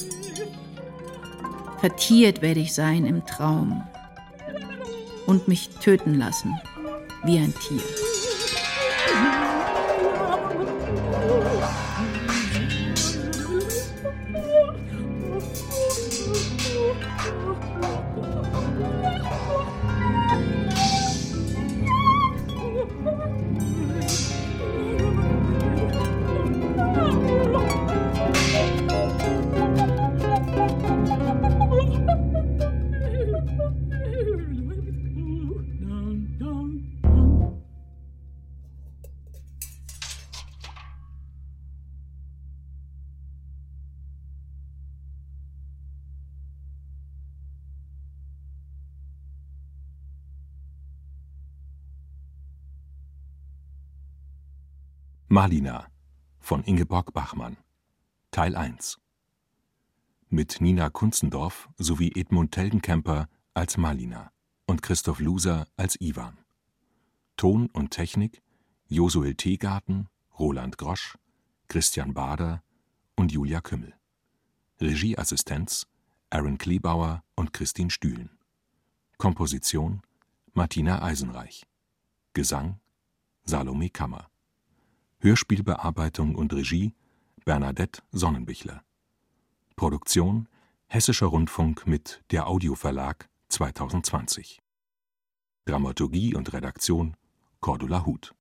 Vertiert werde ich sein im Traum und mich töten lassen, wie ein Tier. Malina von Ingeborg Bachmann Teil eins mit Nina Kunzendorf sowie Edmund Telgenkemper als Malina und Christoph Luser als Iwan. Ton und Technik Josuel Teegarten, Roland Grosch, Christian Bader und Julia Kümmel. Regieassistenz Aaron Kleebauer und Christine Stühlen. Komposition Martina Eisenreich. Gesang Salome Kammer. Hörspielbearbeitung und Regie Bernadette Sonnenbichler. Produktion Hessischer Rundfunk mit Der Audioverlag zweitausendzwanzig. Dramaturgie und Redaktion Cordula Huth.